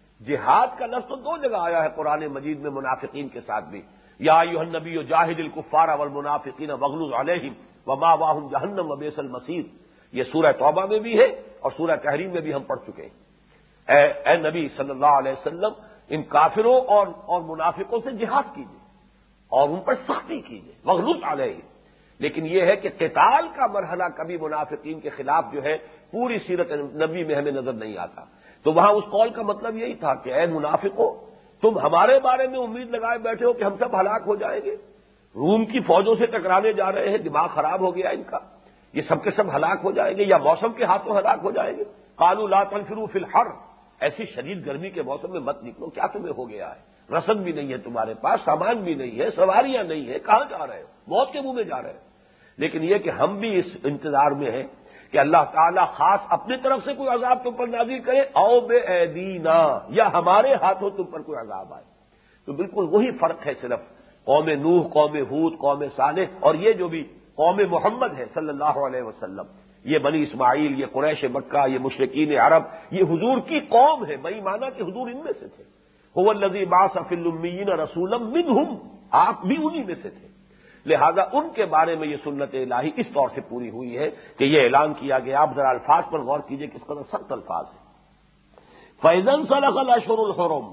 جہاد کا لفظ تو دو جگہ آیا ہے قرآن مجید میں منافقین کے ساتھ بھی، یا ایھا النبی جاہد الکفار والمنافقین واغلظ علیہم ومأواہم جہنم وبئس المصیر، یہ سورہ توبہ میں بھی ہے اور سورہ تحریم میں بھی ہم پڑھ چکے ہیں۔ اے, اے نبی صلی اللہ علیہ وسلم، ان کافروں اور اور منافقوں سے جہاد کیجیے اور ان پر سختی کیجیے، واغلظ علیہم، لیکن یہ ہے کہ قتال کا مرحلہ کبھی منافقین کے خلاف جو ہے پوری سیرت نبی میں ہمیں نظر نہیں آتا۔ تو وہاں اس قول کا مطلب یہی تھا کہ اے منافقو، تم ہمارے بارے میں امید لگائے بیٹھے ہو کہ ہم سب ہلاک ہو جائیں گے، روم کی فوجوں سے ٹکرانے جا رہے ہیں، دماغ خراب ہو گیا ان کا، یہ سب کے سب ہلاک ہو جائیں گے یا موسم کے ہاتھوں ہلاک ہو جائیں گے۔ قالوا لا تنفروا فی الحر، ایسی شدید گرمی کے موسم میں مت نکلو، کیا تمہیں ہو گیا ہے؟ رسد بھی نہیں ہے تمہارے پاس، سامان بھی نہیں ہے، سواریاں نہیں ہے، کہاں جا رہے ہو؟ موت کے منہ میں جا رہے ہو۔ لیکن یہ کہ ہم بھی اس انتظار میں ہیں کہ اللہ تعالیٰ خاص اپنی طرف سے کوئی عذاب تم پر نازل کرے، او بے ایدینا، یا ہمارے ہاتھوں تم پر کوئی عذاب آئے۔ تو بالکل وہی فرق ہے صرف قوم نوح، قوم ہود، قوم صالح اور یہ جو بھی قوم محمد ہے صلی اللہ علیہ وسلم، یہ بنی اسماعیل، یہ قریش مکہ، یہ مشرکین عرب، یہ حضور کی قوم ہے، بئی معنی کہ حضور ان میں سے تھے۔ هو الذی بعث فی الامیین رسولا منہم، آپ بھی انہی میں سے تھے، لہذا ان کے بارے میں یہ سنت الہی اس طور سے پوری ہوئی ہے کہ یہ اعلان کیا گیا۔ آپ ذرا الفاظ پر غور کیجئے کس قدر سخت الفاظ ہیں۔ فَإِذَا انسَلَخَ الْأَشْهُرُ الْحُرُمُ،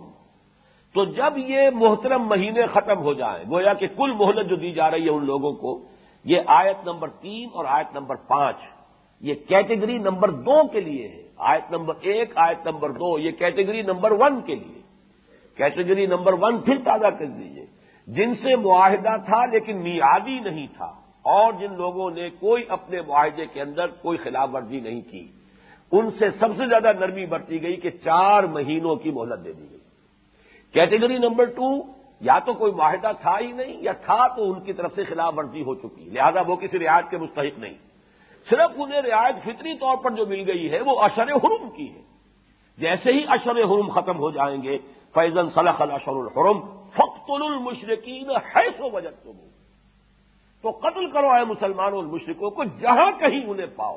تو جب یہ محترم مہینے ختم ہو جائیں، گویا کہ کل مہلت جو دی جا رہی ہے ان لوگوں کو، یہ آیت نمبر تین اور آیت نمبر پانچ یہ کیٹیگری نمبر دو کے لیے ہے، آیت نمبر ایک، آیت نمبر دو یہ کیٹیگری نمبر ون کے لیے۔ کیٹیگری نمبر ون پھر تازہ کر دیجیے، جن سے معاہدہ تھا لیکن میعادی نہیں تھا، اور جن لوگوں نے کوئی اپنے معاہدے کے اندر کوئی خلاف ورزی نہیں کی، ان سے سب سے زیادہ نرمی برتی گئی کہ چار مہینوں کی مہلت دے دی گئی۔ کیٹیگری نمبر ٹو، یا تو کوئی معاہدہ تھا ہی نہیں، یا تھا تو ان کی طرف سے خلاف ورزی ہو چکی، لہذا وہ کسی رعایت کے مستحق نہیں، صرف انہیں رعایت فطری طور پر جو مل گئی ہے وہ اشہر حرم کی ہے۔ جیسے ہی اشہر حرم ختم ہو جائیں گے، فَإِذَا انسَلَخَ الْأَشْهُرُ الْحُرُمُ فَاقْتُلُوا الْمُشْرِكِينَ حَيْثُ وَجَدتُّمُوهُمْ، تو قتل کرو اے مسلمانوں اور مشرکوں کو جہاں کہیں انہیں پاؤ،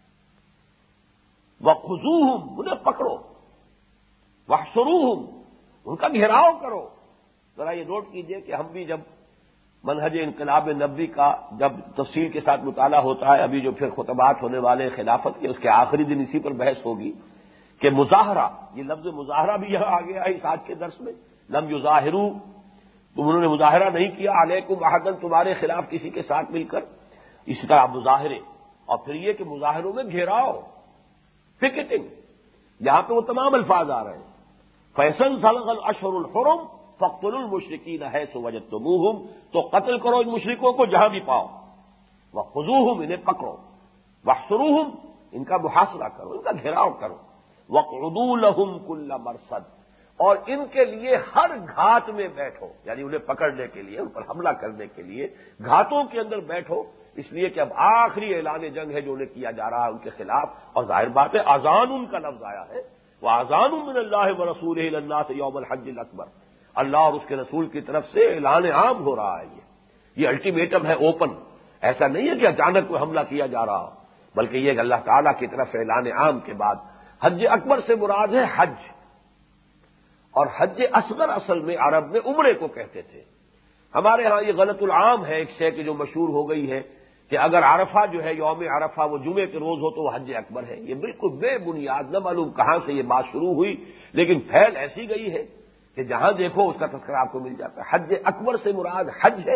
وَخُذُوهُمْ، انہیں پکڑو، وَاحْصُرُوهُمْ، ان کا گھیراؤ کرو۔ ذرا یہ نوٹ کیجئے کہ ہم بھی جب منہج انقلاب نبوی کا جب تفصیل کے ساتھ مطالعہ ہوتا ہے، ابھی جو پھر خطبات ہونے والے خلافت کے، اس کے آخری دن اسی پر بحث ہوگی کہ مظاہرہ، یہ لفظ مظاہرہ بھی یہاں آ گیا ہے اس آج کے درس میں، لم یظاہروا، تم انہوں نے مظاہرہ نہیں کیا، علیکم احدن، تمہارے خلاف کسی کے ساتھ مل کر، اسی طرح مظاہرے، اور پھر یہ کہ مظاہروں میں گھیراؤ، پکٹنگ، یہاں پہ وہ تمام الفاظ آ رہے ہیں۔ فیصل سلغ الاشہر الحرم فاقتلوا المشرکین حیث وجدتموہم، تو قتل کرو ان مشرکوں کو جہاں بھی پاؤ، وخذوہم، انہیں پکڑو، واحصروہم، ان کا محاصرہ کرو، ان کا گھیراؤ کرو، وقعدوا لہم کل مرصد، اور ان کے لیے ہر گھات میں بیٹھو، یعنی انہیں پکڑنے کے لیے، ان پر حملہ کرنے کے لیے گھاتوں کے اندر بیٹھو، اس لیے کہ اب آخری اعلان جنگ ہے جو انہیں کیا جا رہا ہے ان کے خلاف، اور ظاہر بات ہے اذان ان کا لفظ آیا ہے، وَأَذَانٌ مِّنَ اللَّهِ وَرَسُولِهِ إِلَى النَّاسِ يَوْمَ الْحَجِّ الْأَكْبَرِ، اللہ اور اس کے رسول کی طرف سے اعلان عام ہو رہا ہے، یہ یہ الٹیمیٹم ہے، اوپن، ایسا نہیں ہے کہ اچانک کوئی حملہ کیا جا رہا ہو، بلکہ یہ کہ اللہ تعالیٰ کی طرف سے اعلان عام کے بعد حج اکبر سے مراد ہے حج، اور حج اصغر اصل میں عرب میں عمرے کو کہتے تھے۔ ہمارے ہاں یہ غلط العام ہے، ایک شے کی جو مشہور ہو گئی ہے کہ اگر عرفہ جو ہے یوم عرفہ وہ جمعے کے روز ہو تو وہ حج اکبر ہے، یہ بالکل بے بنیاد، نہ معلوم کہاں سے یہ بات شروع ہوئی، لیکن پھیل ایسی گئی ہے کہ جہاں دیکھو اس کا تذکرہ آپ کو مل جاتا ہے۔ حج اکبر سے مراد حج ہے،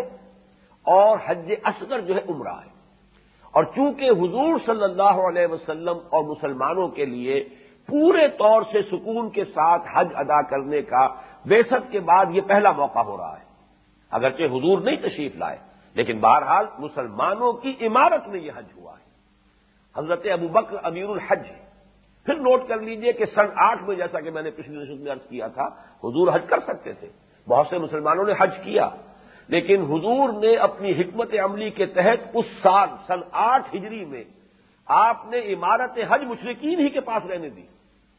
اور حج اصغر جو ہے عمرہ ہے، اور چونکہ حضور صلی اللہ علیہ وسلم اور مسلمانوں کے لیے پورے طور سے سکون کے ساتھ حج ادا کرنے کا بعثت کے بعد یہ پہلا موقع ہو رہا ہے، اگرچہ حضور نہیں تشریف لائے لیکن بہرحال مسلمانوں کی عمارت میں یہ حج ہوا ہے، حضرت ابوبکر امیر الحج ہے۔ پھر نوٹ کر لیجئے کہ سن آٹھ میں، جیسا کہ میں نے پچھلی نشست میں عرض کیا تھا، حضور حج کر سکتے تھے، بہت سے مسلمانوں نے حج کیا، لیکن حضور نے اپنی حکمت عملی کے تحت اس سال سن آٹھ ہجری میں آپ نے عمارت حج مشرکین ہی کے پاس رہنے دی،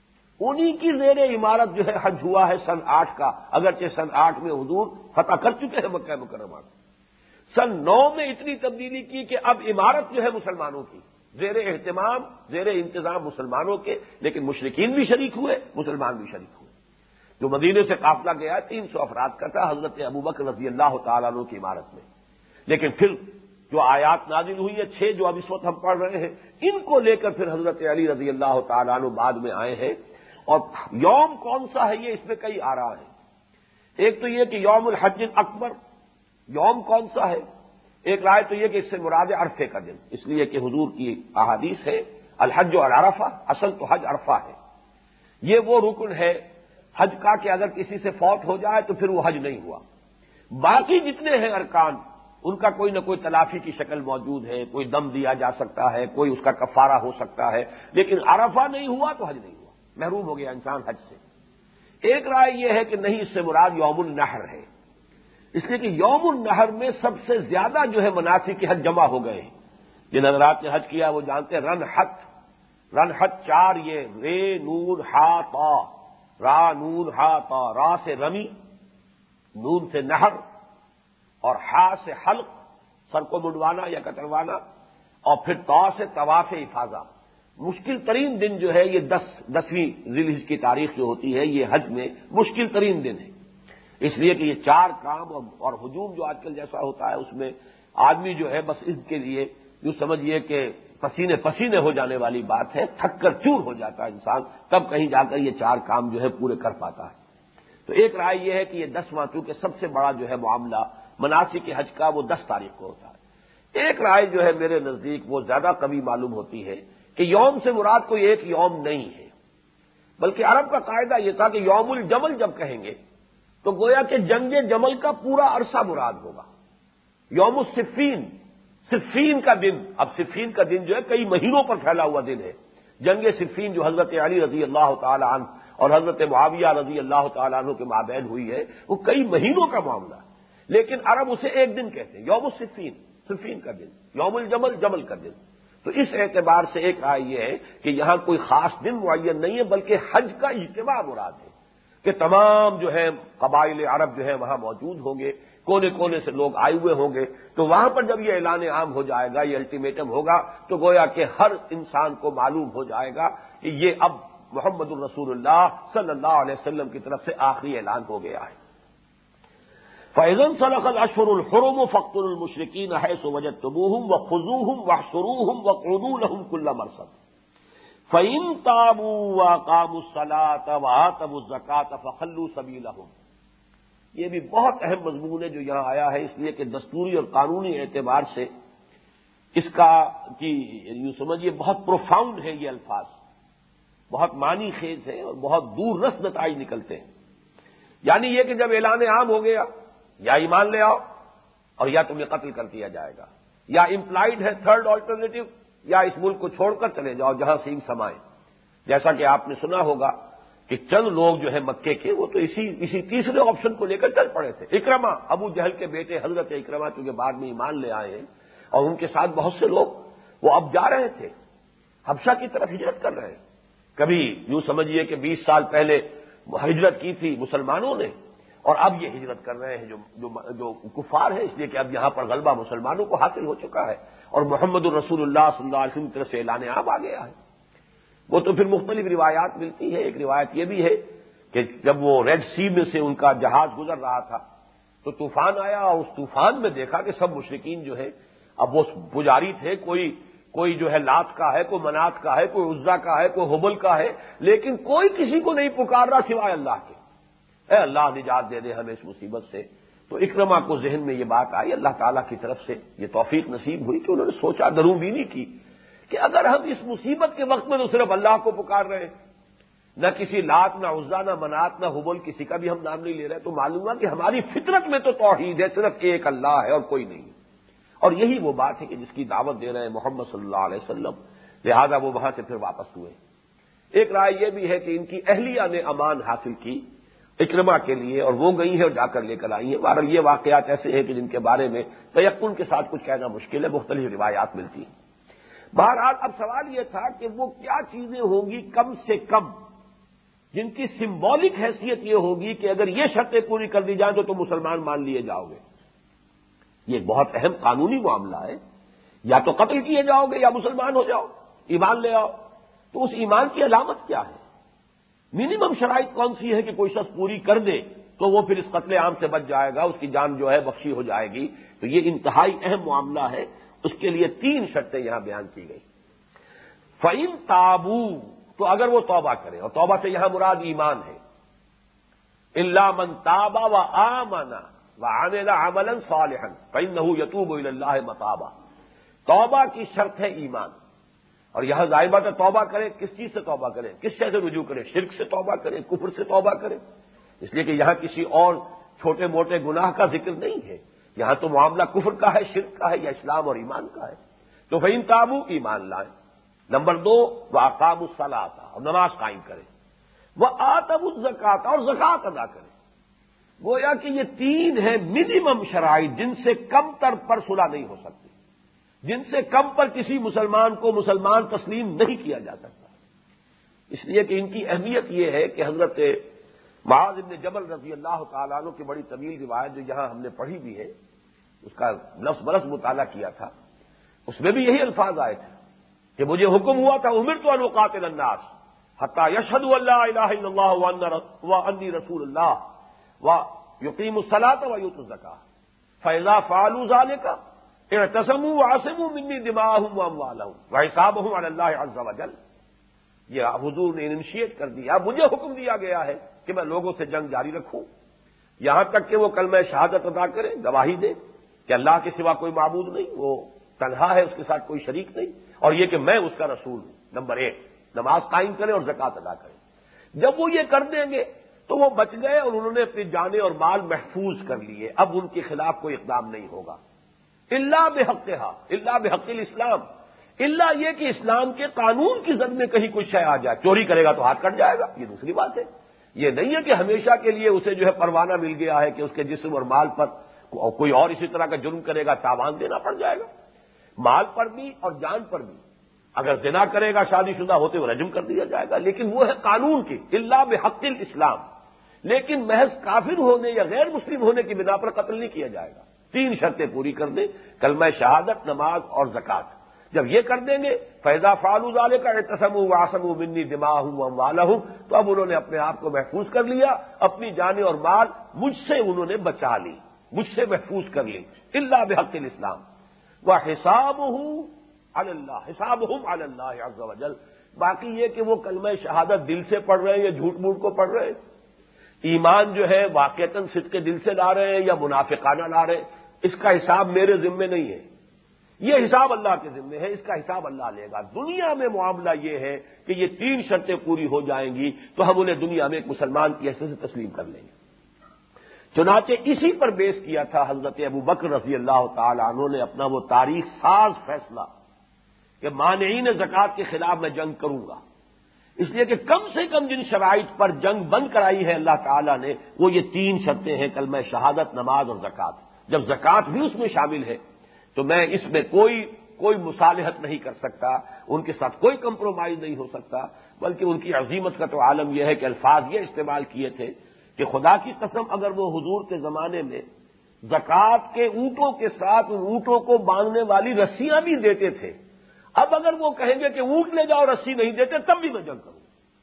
انہی کی زیر عمارت جو ہے حج ہوا ہے سن آٹھ کا، اگرچہ سن آٹھ میں حضور فتح کر چکے ہیں مکہ مکرمہ کو۔ سن نو میں اتنی تبدیلی کی کہ اب عمارت جو ہے مسلمانوں کی، زیر اہتمام زیر انتظام مسلمانوں کے، لیکن مشرکین بھی شریک ہوئے، مسلمان بھی شریک ہوئے۔ جو مدینے سے قافلہ گیا تین سو افراد کا تھا، حضرت ابوبکر رضی اللہ تعالیٰ عنہ کی عمارت میں، لیکن پھر جو آیات نازل ہوئی ہے چھ جو اب اس وقت ہم پڑھ رہے ہیں، ان کو لے کر پھر حضرت علی رضی اللہ تعالیٰ عنہ بعد میں آئے ہیں، اور یوم کون سا ہے یہ اس میں کئی آراء ہیں۔ ایک تو یہ کہ یوم الحج اکبر، یوم کون سا ہے؟ ایک رائے تو یہ کہ اس سے مراد عرفے کا دن، اس لیے کہ حضور کی احادیث ہے الحج عرفہ، اصل تو حج عرفہ ہے، یہ وہ رکن ہے حج کا کہ اگر کسی سے فوت ہو جائے تو پھر وہ حج نہیں ہوا۔ باقی جتنے ہیں ارکان ان کا کوئی نہ کوئی تلافی کی شکل موجود ہے، کوئی دم دیا جا سکتا ہے، کوئی اس کا کفارہ ہو سکتا ہے، لیکن عرفہ نہیں ہوا تو حج نہیں ہوا، محروم ہو گیا انسان حج سے۔ ایک رائے یہ ہے کہ نہیں، اس سے مراد یوم النحر ہے، اس لیے کہ یوم النحر میں سب سے زیادہ جو ہے مناسک حج جمع ہو گئے ہیں۔ جن حضرات نے حج کیا وہ جانتے ہیں، رن حت، رن حت چار، یہ رے نون ہا تا، را نون ہا تا، را سے رمی، نون سے نہر، اور ہا سے حلق، سر کو منڈوانا یا کتروانا، اور پھر تا سے طواف افاضہ۔ مشکل ترین دن جو ہے یہ دس دسویں ذی الحجہ کی تاریخ جو ہوتی ہے، یہ حج میں مشکل ترین دن ہے، اس لیے کہ یہ چار کام اور, اور ہجوم جو آج کل جیسا ہوتا ہے اس میں آدمی جو ہے بس اس کے لیے یوں سمجھیے کہ پسینے پسینے ہو جانے والی بات ہے، تھک کر چور ہو جاتا ہے انسان، تب کہیں جا کر یہ چار کام جو ہے پورے کر پاتا ہے۔ تو ایک رائے یہ ہے کہ یہ دسواں، چونکہ سب سے بڑا جو ہے معاملہ مناسک حج کا وہ دس تاریخ کو ہوتا ہے۔ ایک رائے جو ہے میرے نزدیک وہ زیادہ قوی معلوم ہوتی ہے کہ یوم سے مراد کوئی ایک یوم نہیں ہے، بلکہ عرب کا قاعدہ یہ تھا کہ یوم الجمل جب کہیں گے تو گویا کہ جنگ جمل کا پورا عرصہ مراد ہوگا۔ یوم الصفین، صفین کا دن، اب صفین کا دن جو ہے کئی مہینوں پر پھیلا ہوا دن ہے، جنگ صفین جو حضرت علی رضی اللہ تعالی عنہ اور حضرت معاویہ رضی اللہ تعالیٰ عنہ کے مابین ہوئی ہے، وہ کئی مہینوں کا معاملہ ہے، لیکن عرب اسے ایک دن کہتے ہیں، یوم الصفین، صفین کا دن، یوم الجمل، جمل کا دن۔ تو اس اعتبار سے ایک رائے یہ ہے کہ یہاں کوئی خاص دن معین نہیں ہے، بلکہ حج کا اجتماع مراد ہے کہ تمام جو ہے قبائل عرب جو ہے وہاں موجود ہوں گے، کونے کونے سے لوگ آئے ہوئے ہوں گے، تو وہاں پر جب یہ اعلان عام ہو جائے گا، یہ الٹیمیٹم ہوگا، تو گویا کہ ہر انسان کو معلوم ہو جائے گا کہ یہ اب محمد الرسول اللہ صلی اللہ علیہ وسلم کی طرف سے آخری اعلان ہو گیا ہے۔ فَإِذَا انْسَلَخَ الْأَشْهُرُ الْحُرُمُ فَاقْتُلُوا الْمُشْرِكِينَ حَيْثُ وَجَدتُّمُوهُمْ وَخُذُوهُمْ وَاحْصُرُوهُمْ وَاقْعُدُوا لَهُمْ كُلَّ مَرْصَدٍ فَإِن تَابُوا وَأَقَامُوا الصَّلَاةَ وَآتَوُا الزَّكَاةَ فَخَلُّوا سَبِيلَهُمْ۔ یہ بھی بہت اہم مضمون ہے جو یہاں آیا ہے، اس لیے کہ دستوری اور قانونی اعتبار سے اس کا کہ یوں سمجھیے بہت پروفاؤنڈ ہے یہ الفاظ، بہت معنی خیز ہے اور بہت دور رس نتائج نکلتے ہیں۔ یعنی یہ کہ جب اعلان عام ہو گیا یا ایمان لے آؤ اور یا تمہیں قتل کر دیا جائے گا، یا امپلائڈ ہے تھرڈ آلٹرنیٹو، یا اس ملک کو چھوڑ کر چلے جاؤ جہاں سینگ سمائے۔ جیسا کہ آپ نے سنا ہوگا کہ چند لوگ جو ہے مکے کے وہ تو اسی اسی تیسرے آپشن کو لے کر چل پڑے تھے۔ اکرما، ابو جہل کے بیٹے حضرت اکرما چونکہ بعد میں ایمان لے آئے ہیں، اور ان کے ساتھ بہت سے لوگ وہ اب جا رہے تھے حبشہ کی طرف ہجرت کر رہے ہیں۔ کبھی یوں سمجھیے کہ بیس سال پہلے ہجرت کی تھی مسلمانوں نے، اور اب یہ ہجرت کر رہے ہیں جو جو, جو کفار ہیں، اس لیے کہ اب یہاں پر غلبہ مسلمانوں کو حاصل ہو چکا ہے اور محمد الرسول اللہ صلی اللہ علیہ وسلم کی طرف سے اعلان عام آ گیا ہے۔ وہ تو پھر مختلف روایات ملتی ہے۔ ایک روایت یہ بھی ہے کہ جب وہ ریڈ سی میں سے ان کا جہاز گزر رہا تھا تو طوفان آیا، اور اس طوفان میں دیکھا کہ سب مشرکین جو ہے، اب وہ پجاری تھے، کوئی کوئی جو ہے لات کا ہے، کوئی منات کا ہے، کوئی عزا کا ہے، کوئی حبل کا ہے، لیکن کوئی کسی کو نہیں پکار رہا سوائے اللہ کے۔ اے اللہ نجات دے دے ہمیں اس مصیبت سے۔ تو اکرما کو ذہن میں یہ بات آئی، اللہ تعالیٰ کی طرف سے یہ توفیق نصیب ہوئی کہ انہوں نے سوچا، دروں بینی کی کہ اگر ہم اس مصیبت کے وقت میں تو صرف اللہ کو پکار رہے ہیں، نہ کسی لات، نہ عزا، نہ منات، نہ حبل، کسی کا بھی ہم نام نہیں لے رہے، تو معلوم ہوا کہ ہماری فطرت میں تو توحید ہے، صرف ایک اللہ ہے اور کوئی نہیں۔ اور یہی وہ بات ہے کہ جس کی دعوت دے رہے ہیں محمد صلی اللہ علیہ وسلم، لہذا وہ وہاں سے پھر واپس ہوئے۔ ایک رائے یہ بھی ہے کہ ان کی اہلیہ نے امان حاصل کی اکرما کے لیے، اور وہ گئی ہیں اور جا کر لے کر آئی ہیں۔ بہرحال یہ واقعات ایسے ہیں کہ جن کے بارے میں تیقن کے ساتھ کچھ کہنا مشکل ہے، مختلف روایات ملتی ہیں۔ بہرحال اب سوال یہ تھا کہ وہ کیا چیزیں ہوں گی کم سے کم جن کی سمبولک حیثیت یہ ہوگی کہ اگر یہ شرطیں پوری کر دی جائیں تو تم مسلمان مان لیے جاؤ گے۔ یہ ایک بہت اہم قانونی معاملہ ہے، یا تو قتل کیے جاؤ گے یا مسلمان ہو جاؤ، ایمان لے آؤ۔ تو اس ایمان کی علامت کیا ہے؟ منیمم شرائط کون سی ہے کہ کوئی شخص پوری کر دے تو وہ پھر اس قتل عام سے بچ جائے گا، اس کی جان جو ہے بخشی ہو جائے گی؟ تو یہ انتہائی اہم معاملہ ہے، اس کے لیے تین شرطیں یہاں بیان کی گئی۔ فَإِن تَابُوا، تو اگر وہ توبہ کریں، اور توبہ سے یہاں مراد ایمان ہے، إِلَّا مَن تَابَ وَآمَنَ وَعَمِلَ عَمَلًا صَالِحًا فَإِنَّهُ يَتُوبُ إِلَى اللَّهِ مَتَابًا۔ توبہ کی شرط ہے ایمان، اور یہاں ظاہر بات ہے توبہ کریں، کس چیز سے توبہ کریں، کس شے سے رجوع کریں؟ شرک سے توبہ کریں، کفر سے توبہ کریں، اس لیے کہ یہاں کسی اور چھوٹے موٹے گناہ کا ذکر نہیں ہے، یہاں تو معاملہ کفر کا ہے، شرک کا ہے، یا اسلام اور ایمان کا ہے۔ تو فَإِن تَابُوا، ایمان لائیں۔ نمبر دو، وَأَقَامُوا الصَّلَاةَ، اور نماز قائم کریں، وَآتَوُا الزَّکَاةَ، اور زکوٰۃ ادا کریں۔ گویا کہ یہ تین ہیں منیمم شرائط جن سے کم تر پر صلح نہیں ہو سکتی، جن سے کم پر کسی مسلمان کو مسلمان تسلیم نہیں کیا جا سکتا۔ اس لیے کہ ان کی اہمیت یہ ہے کہ حضرت معاذ بن جبل رضی اللہ تعالیٰ عنہ کی بڑی طویل روایت جو یہاں ہم نے پڑھی بھی ہے، اس کا لفظ برس مطالعہ کیا تھا، اس میں بھی یہی الفاظ آئے تھے کہ مجھے حکم ہوا تھا امرت ان اقاتل الناس حتی یشہدوا ان لا الہ الا اللہ وانی رسول اللہ ویقیموا الصلاۃ ویؤتوا الزکاۃ فاذا فعلوا ذلک اعتصموا وعصموا منی دماءهم واموالهم وحسابهم علی اللہ عز وجل۔ یہ حضور نے انیشیٹ کر دیا، مجھے حکم دیا گیا ہے کہ میں لوگوں سے جنگ جاری رکھوں یہاں تک کہ وہ کلمہ شہادت ادا کریں، گواہی دے کہ اللہ کے سوا کوئی معبود نہیں، وہ تنہا ہے، اس کے ساتھ کوئی شریک نہیں، اور یہ کہ میں اس کا رسول ہوں۔ نمبر ایک، نماز قائم کریں اور زکوٰۃ ادا کریں۔ جب وہ یہ کر دیں گے تو وہ بچ گئے اور انہوں نے اپنی جانیں اور مال محفوظ کر لیے، اب ان کے خلاف کوئی اقدام نہیں ہوگا۔ الا بحقھا، الا بحق الاسلام، الا یہ کہ اسلام کے قانون کی زد میں کہیں کوئی شے آ جائے، چوری کرے گا تو ہاتھ کٹ جائے گا، یہ دوسری بات ہے۔ یہ نہیں ہے کہ ہمیشہ کے لیے اسے جو ہے پروانہ مل گیا ہے کہ اس کے جسم اور مال پر کوئی اور اسی طرح کا جرم کرے گا تاوان دینا پڑ جائے گا، مال پر بھی اور جان پر بھی۔ اگر زنا کرے گا شادی شدہ ہوتے ہوئے رجم کر دیا جائے گا، لیکن وہ ہے قانون کی الا بحق الاسلام، لیکن محض کافر ہونے یا غیر مسلم ہونے کی بنا پر قتل نہیں کیا جائے گا۔ تین شرطیں پوری کر دیں، کلمہ شہادت، نماز اور زکوٰۃ۔ جب یہ کر دیں گے فَإِذَا فَعَلُوا ذَلِكَ اعْتَصَمُوا وَعَصَمُوا مِنِّي دِمَاءَهُمْ وَأَمْوَالَهُمْ، تو اب انہوں نے اپنے آپ کو محفوظ کر لیا، اپنی جانیں اور مال مجھ سے انہوں نے بچا لی، مجھ سے محفوظ کر لی، الا بحق الاسلام۔ وَحِسَابُهُ عَلَى اللَّهِ، حسابهم عَلَى اللَّهِ عَزَّ وَجَلَّ۔ باقی یہ کہ وہ کلمہ شہادت دل سے پڑھ رہے ہیں یا جھوٹ موٹ کو پڑھ رہے ہیں، ایمان جو ہے واقعتاً صدق دل سے لا رہے ہیں یا منافقانہ لا رہے ہیں، اس کا حساب میرے ذمے نہیں ہے۔ یہ حساب اللہ کے ذمے ہے، اس کا حساب اللہ لے گا۔ دنیا میں معاملہ یہ ہے کہ یہ تین شرطیں پوری ہو جائیں گی تو ہم انہیں دنیا میں ایک مسلمان کی حیثیت سے تسلیم کر لیں گے۔ چنانچہ اسی پر بیس کیا تھا حضرت ابو بکر رضی اللہ تعالی عنہ نے اپنا وہ تاریخ ساز فیصلہ کہ مانعین زکوٰۃ کے خلاف میں جنگ کروں گا، اس لیے کہ کم سے کم جن شرائط پر جنگ بند کرائی ہے اللہ تعالیٰ نے وہ یہ تین شرطیں ہیں، کلمہ شہادت، نماز اور زکوٰۃ۔ جب زکوٰۃ بھی اس میں شامل ہے تو میں اس میں کوئی کوئی مصالحت نہیں کر سکتا، ان کے ساتھ کوئی کمپرومائز نہیں ہو سکتا، بلکہ ان کی عظیمت کا تو عالم یہ ہے کہ الفاظ یہ استعمال کیے تھے کہ خدا کی قسم اگر وہ حضور کے زمانے میں زکوٰۃ کے اونٹوں کے ساتھ ان اونٹوں کو باندھنے والی رسیاں بھی دیتے تھے، اب اگر وہ کہیں گے کہ اونٹ لے جاؤ رسی نہیں دیتے تب بھی میں جنگ کروں،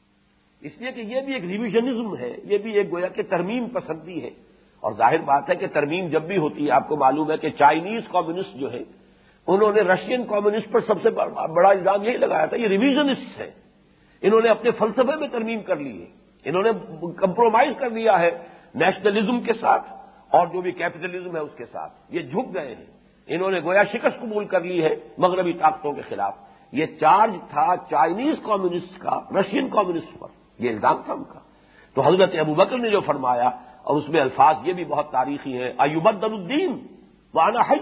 اس لیے کہ یہ بھی ایک ریویژنزم ہے، یہ بھی ایک گویا کہ ترمیم پسندی ہے۔ اور ظاہر بات ہے کہ ترمیم جب بھی ہوتی ہے، آپ کو معلوم ہے کہ چائنیز کمیونسٹ جو ہے انہوں نے رشین کمیونسٹ پر سب سے بڑا الزام یہی لگایا تھا، یہ ریویژنسٹ ہے، انہوں نے اپنے فلسفے میں ترمیم کر لی ہے، انہوں نے کمپرومائز کر لیا ہے نیشنلزم کے ساتھ اور جو بھی کیپٹلزم ہے اس کے ساتھ، یہ جھک گئے ہیں، انہوں نے گویا شکست قبول کر لی ہے مغربی طاقتوں کے خلاف۔ یہ چارج تھا چائنیز کمیونسٹ کا رشین کمیونسٹ پر، یہ الزام تھا ان کا۔ تو حضرت ابو بکر نے جو فرمایا، اور اس میں الفاظ یہ بھی بہت تاریخی ہیں، ایبدل الدین وانا حی،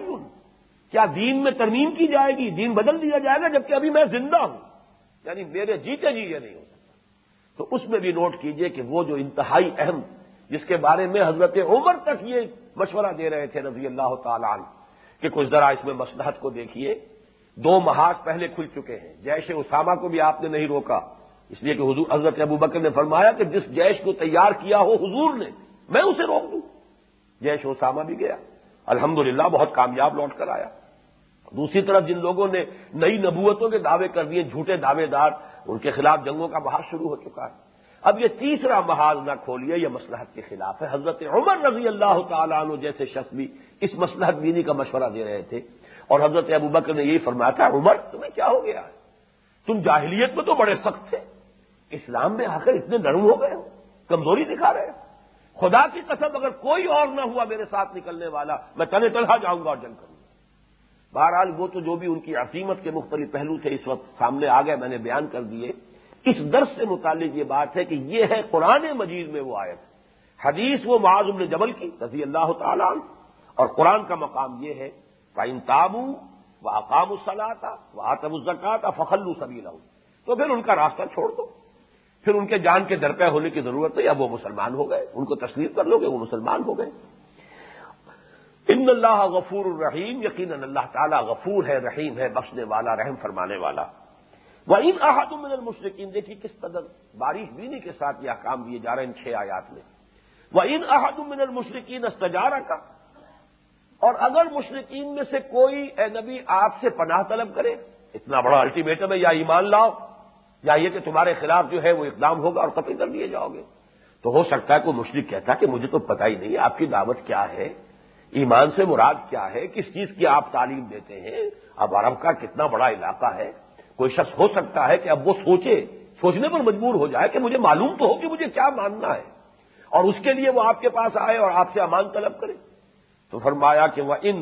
کیا دین میں ترمیم کی جائے گی، دین بدل دیا جائے گا جبکہ ابھی میں زندہ ہوں، یعنی میرے جیتے جی یہ نہیں ہو سکتا۔ تو اس میں بھی نوٹ کیجئے کہ وہ جو انتہائی اہم، جس کے بارے میں حضرت عمر تک یہ مشورہ دے رہے تھے رضی اللہ تعالی عنہ کہ کچھ ذرا اس میں مصلحت کو دیکھیے، دو محاذ پہلے کھل چکے ہیں، جیش اسامہ کو بھی آپ نے نہیں روکا، اس لیے کہ حضور حضرت ابو بکر نے فرمایا کہ جس جیش کو تیار کیا ہو حضور نے میں اسے روک دوں، جیش اسامہ بھی گیا، الحمدللہ بہت کامیاب لوٹ کر آیا۔ دوسری طرف جن لوگوں نے نئی نبوتوں کے دعوے کر دیے، جھوٹے دعوے دار، ان کے خلاف جنگوں کا محاذ شروع ہو چکا ہے۔ اب یہ تیسرا محاذ نہ کھولیے، یہ مصلحت کے خلاف ہے۔ حضرت عمر رضی اللہ تعالیٰ عنہ جیسے شخص بھی اس مصلحت بینی کا مشورہ دے رہے تھے، اور حضرت ابو بکر نے یہی فرمایا تھا، عمر تمہیں کیا ہو گیا ہے؟ تم جاہلیت میں تو بڑے سخت تھے، اسلام میں آخر اتنے نرم ہو گئے ہو، کمزوری دکھا رہے ہو، خدا کی قسم اگر کوئی اور نہ ہوا میرے ساتھ نکلنے والا میں تنے تنہا جاؤں گا اور جنگ کروں گا۔ بہرحال وہ تو جو بھی ان کی عظیمت کے مختلف پہلو تھے اس وقت سامنے آ گئے، میں نے بیان کر دیے۔ اس درس سے متعلق یہ بات ہے کہ یہ ہے قرآن مجید میں وہ آیت، حدیث وہ معاذ بن جبل کی رضی اللہ تعالیٰ عنہ، اور قرآن کا مقام یہ ہے فَإِن تَابُوا وَأَقَامُوا الصَّلَاةَ وَآتَوُا الزَّكَاةَ فَخَلُّوا سَبِيلَهُمْ، تو پھر ان کا راستہ چھوڑ دو، پھر ان کے جان کے درپے ہونے کی ضرورت نہیں، اب وہ مسلمان ہو گئے، ان کو تسلیم کر لو گے وہ مسلمان ہو گئے۔ ان اللہ غفور الرحیم، یقیناً اللہ تعالیٰ غفور ہے، رحیم ہے، بخشنے والا، رحم فرمانے والا۔ وَإِنْ أَحَدٌ مِّنَ الْمُشْرِكِينَ، دیکھیے کس قدر باریک بینی کے ساتھ یہ احکام دیے جا رہے ہیں ان چھ آیات میں۔ وَإِنْ أَحَدٌ مِّنَ الْمُشْرِكِينَ اسْتَجَارَكَ، اور اگر مشرکین میں سے کوئی اے نبی آپ سے پناہ طلب کرے، اتنا بڑا الٹیمیٹم ہے، یا ایمان لاؤ یا یہ کہ تمہارے خلاف جو ہے وہ اقدام ہوگا اور قتل کر دیے جاؤ گے، تو ہو سکتا ہے کوئی مشرک کہتا ہے کہ مجھے تو پتہ ہی نہیں آپ کی دعوت کیا ہے، ایمان سے مراد کیا ہے، کس چیز کی آپ تعلیم دیتے ہیں، اب عرب کا کتنا بڑا علاقہ ہے، کوئی شخص ہو سکتا ہے کہ اب وہ سوچے، سوچنے پر مجبور ہو جائے کہ مجھے معلوم تو ہو کہ مجھے کیا ماننا ہے، اور اس کے لیے وہ آپ کے پاس آئے اور آپ سے امان طلب کرے۔ تو فرمایا کہ وَإِنْ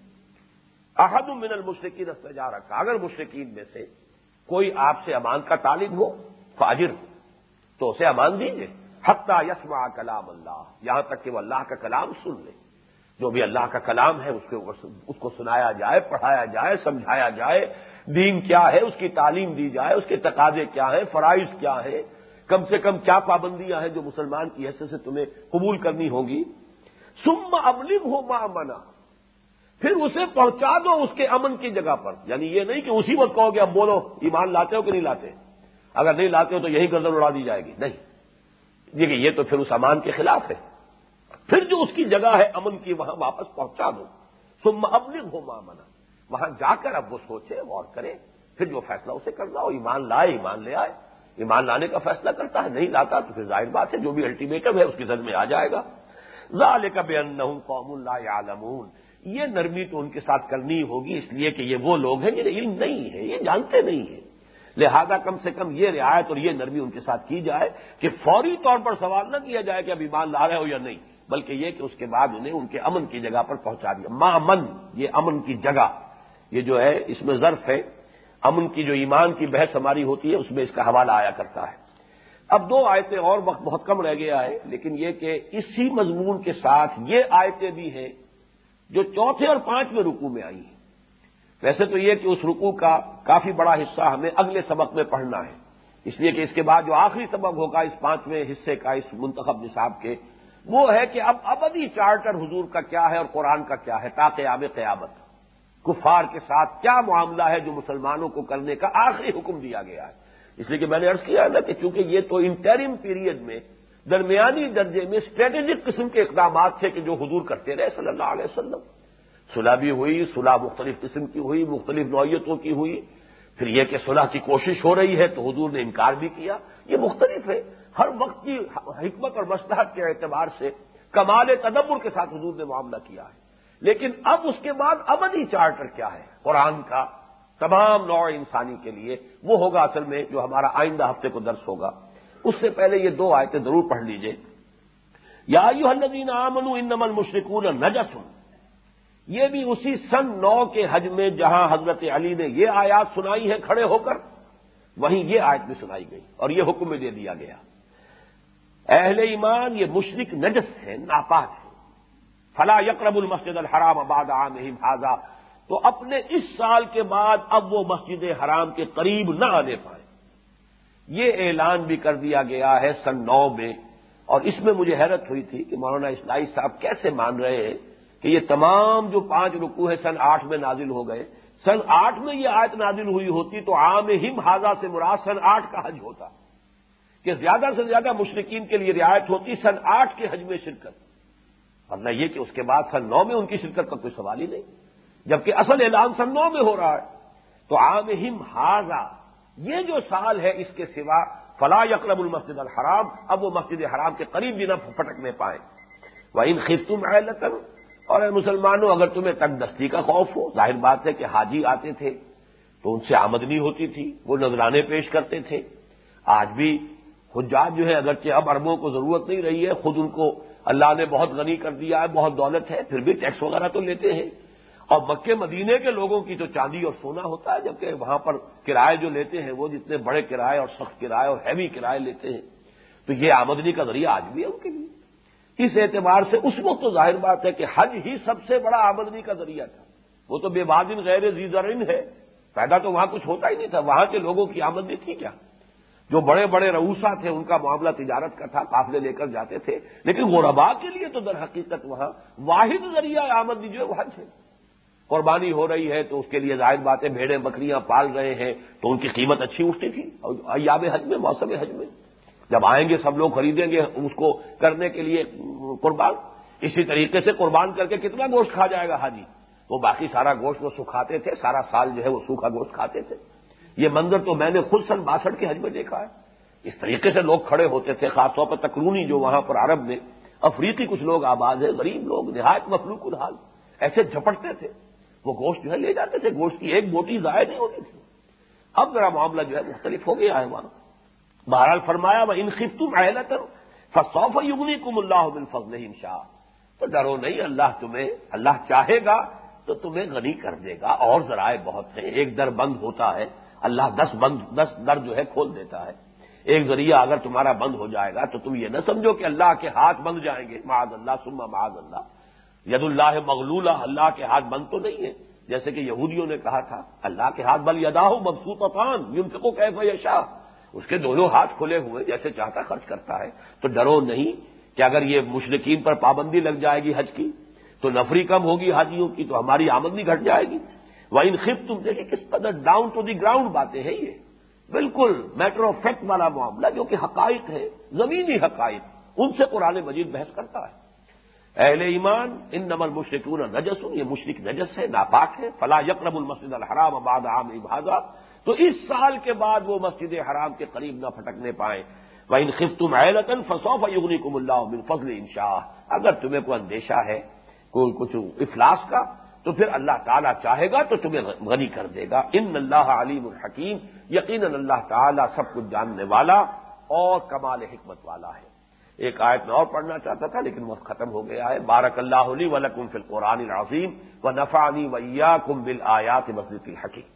أَحَدٌ مِّنَ الْمُشْرِكِينَ اسْتَجَارَكَ، اگر مشرکین میں سے کوئی آپ سے امان کا طالب ہو فَأَجِرْهُ، تو اسے امان دیجیے، حَتَّى يَسْمَعَ كَلَامَ اللَّهِ، یہاں تک کہ وہ اللہ کا کلام سن لے، جو بھی اللہ کا کلام ہے اس کے اس کو سنایا جائے، پڑھایا جائے، سمجھایا جائے، دین کیا ہے اس کی تعلیم دی جائے، اس کے تقاضے کیا ہیں، فرائض کیا ہیں، کم سے کم کیا پابندیاں ہیں جو مسلمان کی حیثیت سے تمہیں قبول کرنی ہوں گی۔ ثم ابلغه مأمنا، پھر اسے پہنچا دو اس کے امن کی جگہ پر، یعنی یہ نہیں کہ اسی وقت کہو کہ اب بولو ایمان لاتے ہو کہ نہیں لاتے، اگر نہیں لاتے ہو تو یہی گردن اڑا دی جائے گی، نہیں، یہ کہ یہ تو پھر اس امان کے خلاف ہے، پھر جو اس کی جگہ ہے امن کی وہاں واپس پہنچا دو۔ ثم ابلغه مأمنا، وہاں جا کر اب وہ سوچے غور کرے، پھر جو فیصلہ اسے کرنا ہو، ایمان لائے ایمان لے آئے، ایمان لانے کا فیصلہ کرتا ہے، نہیں لاتا تو پھر ظاہر بات ہے جو بھی الٹیمیٹم ہے اس کی زد میں آ جائے گا۔ ذالک بانہم قوم لا یعلمون، یہ نرمی تو ان کے ساتھ کرنی ہوگی، اس لیے کہ یہ وہ لوگ ہیں جنہیں علم نہیں ہے، یہ جانتے نہیں ہیں، لہذا کم سے کم یہ رعایت اور یہ نرمی ان کے ساتھ کی جائے کہ فوری طور پر سوال نہ کیا جائے کہ اب ایمان لا رہے ہو یا نہیں، بلکہ یہ کہ اس کے بعد انہیں ان کے امن کی جگہ پر پہنچا دیا۔ مامن، یہ امن کی جگہ، یہ جو ہے اس میں ظرف ہے، امن کی جو ایمان کی بحث ہماری ہوتی ہے اس میں اس کا حوالہ آیا کرتا ہے۔ اب دو آیتیں اور، وقت بہت کم رہ گیا ہے، لیکن یہ کہ اسی مضمون کے ساتھ یہ آیتیں بھی ہیں جو چوتھے اور پانچویں رکوع میں آئی ہیں۔ ویسے تو یہ کہ اس رکوع کا کافی بڑا حصہ ہمیں اگلے سبق میں پڑھنا ہے، اس لیے کہ اس کے بعد جو آخری سبق ہوگا اس پانچویں حصے کا اس منتخب نصاب کے، وہ ہے کہ اب ابدی چارٹر حضور کا کیا ہے اور قرآن کا کیا ہے تا قیام قیامت، کفار کے ساتھ کیا معاملہ ہے جو مسلمانوں کو کرنے کا آخری حکم دیا گیا ہے۔ اس لیے کہ میں نے عرض کیا نا کہ چونکہ یہ تو انٹرم پیریڈ میں درمیانی درجے میں اسٹریٹجک قسم کے اقدامات تھے کہ جو حضور کرتے رہے صلی اللہ علیہ وسلم، صلح بھی ہوئی، صلح مختلف قسم کی ہوئی، مختلف نوعیتوں کی ہوئی، پھر یہ کہ صلح کی کوشش ہو رہی ہے تو حضور نے انکار بھی کیا، یہ مختلف ہے، ہر وقت کی حکمت اور مصلحت کے اعتبار سے کمال تدبر کے ساتھ حضور نے معاملہ کیا ہے۔ لیکن اب اس کے بعد ابدی چارٹر کیا ہے قرآن کا تمام نوع انسانی کے لیے، وہ ہوگا اصل میں جو ہمارا آئندہ ہفتے کو درس ہوگا۔ اس سے پہلے یہ دو آیتیں ضرور پڑھ لیجئے۔ یا ایھا الذین آمنوا انما المشرکون نجس، یہ بھی اسی سن نو کے حج میں جہاں حضرت علی نے یہ آیات سنائی ہے کھڑے ہو کر، وہیں یہ آیت بھی سنائی گئی اور یہ حکم میں دے دیا گیا، اہل ایمان یہ مشرک نجس ہے، ناپاک ہے، فلا یقربوا المسجد الحرام بعد عامہم ھذا، تو اپنے اس سال کے بعد اب وہ مسجد حرام کے قریب نہ آنے پائیں۔ یہ اعلان بھی کر دیا گیا ہے سن نو میں، اور اس میں مجھے حیرت ہوئی تھی کہ مولانا اسلائی صاحب کیسے مان رہے ہیں کہ یہ تمام جو پانچ رکوع ہیں سن آٹھ میں نازل ہو گئے۔ سن آٹھ میں یہ آیت نازل ہوئی ہوتی تو عامہم ھذا سے مراد سن آٹھ کا حج ہوتا، کہ زیادہ سے زیادہ مشرکین کے لیے رعایت ہوتی سن آٹھ کے حج میں شرکت، ورنہ یہ کہ اس کے بعد سن نو میں ان کی شرکت کا کوئی سوال ہی نہیں، جبکہ اصل اعلان سن نو میں ہو رہا ہے۔ تو عامہم ھذا یہ جو سال ہے، اس کے سوا فلا یقربوا المسجد الحرام، اب وہ مسجد حرام کے قریب بھی نہ پھٹکنے پائیں۔ وَإِنْ خِفْتُمْ عَيْلَةً، اور اے مسلمانوں اگر تمہیں تک دستی کا خوف ہو، ظاہر بات ہے کہ حاجی آتے تھے تو ان سے آمدنی ہوتی تھی، وہ نذرانے پیش کرتے تھے۔ آج بھی حجاج جو ہے اگرچہ اب عربوں کو ضرورت نہیں رہی ہے، خود ان کو اللہ نے بہت غنی کر دیا ہے، بہت دولت ہے، پھر بھی ٹیکس وغیرہ تو لیتے ہیں، اور مکے مدینے کے لوگوں کی تو چاندی اور سونا ہوتا ہے، جبکہ وہاں پر کرائے جو لیتے ہیں وہ جتنے بڑے کرائے اور سخت کرائے اور ہیوی کرائے لیتے ہیں، تو یہ آمدنی کا ذریعہ آج بھی ہے ان کے لیے۔ اس اعتبار سے اس وقت تو ظاہر بات ہے کہ حج ہی سب سے بڑا آمدنی کا ذریعہ تھا، وہ تو بے وادن غیر ذی زرع ہے، پیدا تو وہاں کچھ ہوتا ہی نہیں تھا، وہاں کے لوگوں کی آمدنی تھی کیا؟ جو بڑے بڑے رؤوسا تھے ان کا معاملہ تجارت کا تھا، قافلے لے کر جاتے تھے، لیکن غرباء کے لیے تو در حقیقت وہاں واحد ذریعہ آمدنی جو ہے وہ حج ہے۔ قربانی ہو رہی ہے تو اس کے لیے ظاہر باتیں بھیڑیں بکریاں پال رہے ہیں تو ان کی قیمت اچھی اٹھتی تھی، اور ایام حج میں، موسم حج میں جب آئیں گے سب لوگ خریدیں گے اس کو کرنے کے لیے قربان، اسی طریقے سے قربان کر کے کتنا گوشت کھا جائے گا حاجی، وہ باقی سارا گوشت وہ سکھاتے تھے، سارا سال جو ہے وہ سوکھا گوشت کھاتے تھے۔ یہ منظر تو میں نے خود سن باسٹھ کے حج میں دیکھا ہے، اس طریقے سے لوگ کھڑے ہوتے تھے، خاص طور پر تکرونی جو وہاں پر عرب میں افریقی کچھ لوگ آباد ہیں، غریب لوگ نہایت مفلوق الحال، ایسے جھپٹتے تھے، وہ گوشت جو ہے لے جاتے تھے، گوشت کی ایک بوٹی ضائع نہیں ہوتی تھی۔ اب ذرا معاملہ جو ہے مختلف ہو گیا ہے وہاں۔ بہرحال فرمایا وَإِنْ خِفْتُمْ عَيْلَةً فَسَوْفَ يُغْنِيكُمُ اللَّهُ مِنْ فَضْلِهِ إِنْ شَاءَ، تو ڈرو نہیں، اللہ تمہیں، اللہ چاہے گا تو تمہیں غنی کر دے گا، اور ذرائع بہت ہیں، ایک در بند ہوتا ہے اللہ دس بند دس در جو ہے کھول دیتا ہے، ایک ذریعہ اگر تمہارا بند ہو جائے گا تو تم یہ نہ سمجھو کہ اللہ کے ہاتھ بند جائیں گے، معاذ اللہ ثم معاذ اللہ، ید اللہ مغلولہ، اللہ کے ہاتھ بند تو نہیں ہے، جیسے کہ یہودیوں نے کہا تھا اللہ کے ہاتھ بل یداہ مبسوطتان ينفق کیف یشاء، اس کے دونوں ہاتھ کھلے ہوئے جیسے چاہتا خرچ کرتا ہے۔ تو ڈرو نہیں کہ اگر یہ مشرکین پر پابندی لگ جائے گی حج کی تو نفری کم ہوگی حاجیوں کی، تو ہماری آمدنی گھٹ جائے گی۔ وَإِنْ خِفْتُمْ، دیکھیں کس قدر ڈاؤن ٹو دی گراؤنڈ باتیں ہیں، یہ بالکل میٹر آف فیکٹ والا معاملہ جو کہ حقائق ہے، زمینی حقائق، ان سے قرآن مجید بحث کرتا ہے۔ اہل ایمان انما المشرکون نجس، یہ مشرک نجس ہے، ناپاک ہے، فلا یقربوا المسجد الحرام بعد عامہم ھذا، تو اس سال کے بعد وہ مسجد حرام کے قریب نہ پھٹکنے پائیں۔ وَإِنْ خِفْتُمْ عَيْلَةً فَسَوْفَ يُغْنِيكُمُ اللَّهُ مِنْ فَضْلِهِ إِنْ شَاءَ، اگر تمہیں کوئی اندیشہ ہے کوئی کچھ افلاس کا تو پھر اللہ تعالیٰ چاہے گا تو تمہیں غنی کر دے گا۔ ان اللہ علیم الحکیم، یقیناً اللہ تعالیٰ سب کچھ جاننے والا اور کمال حکمت والا ہے۔ ایک آیت میں اور پڑھنا چاہتا تھا لیکن وقت ختم ہو گیا ہے۔ بارک اللہ لی ولکم فی القرآن العظیم ونفعنی وایاکم بالآیات والذکر الحکیم۔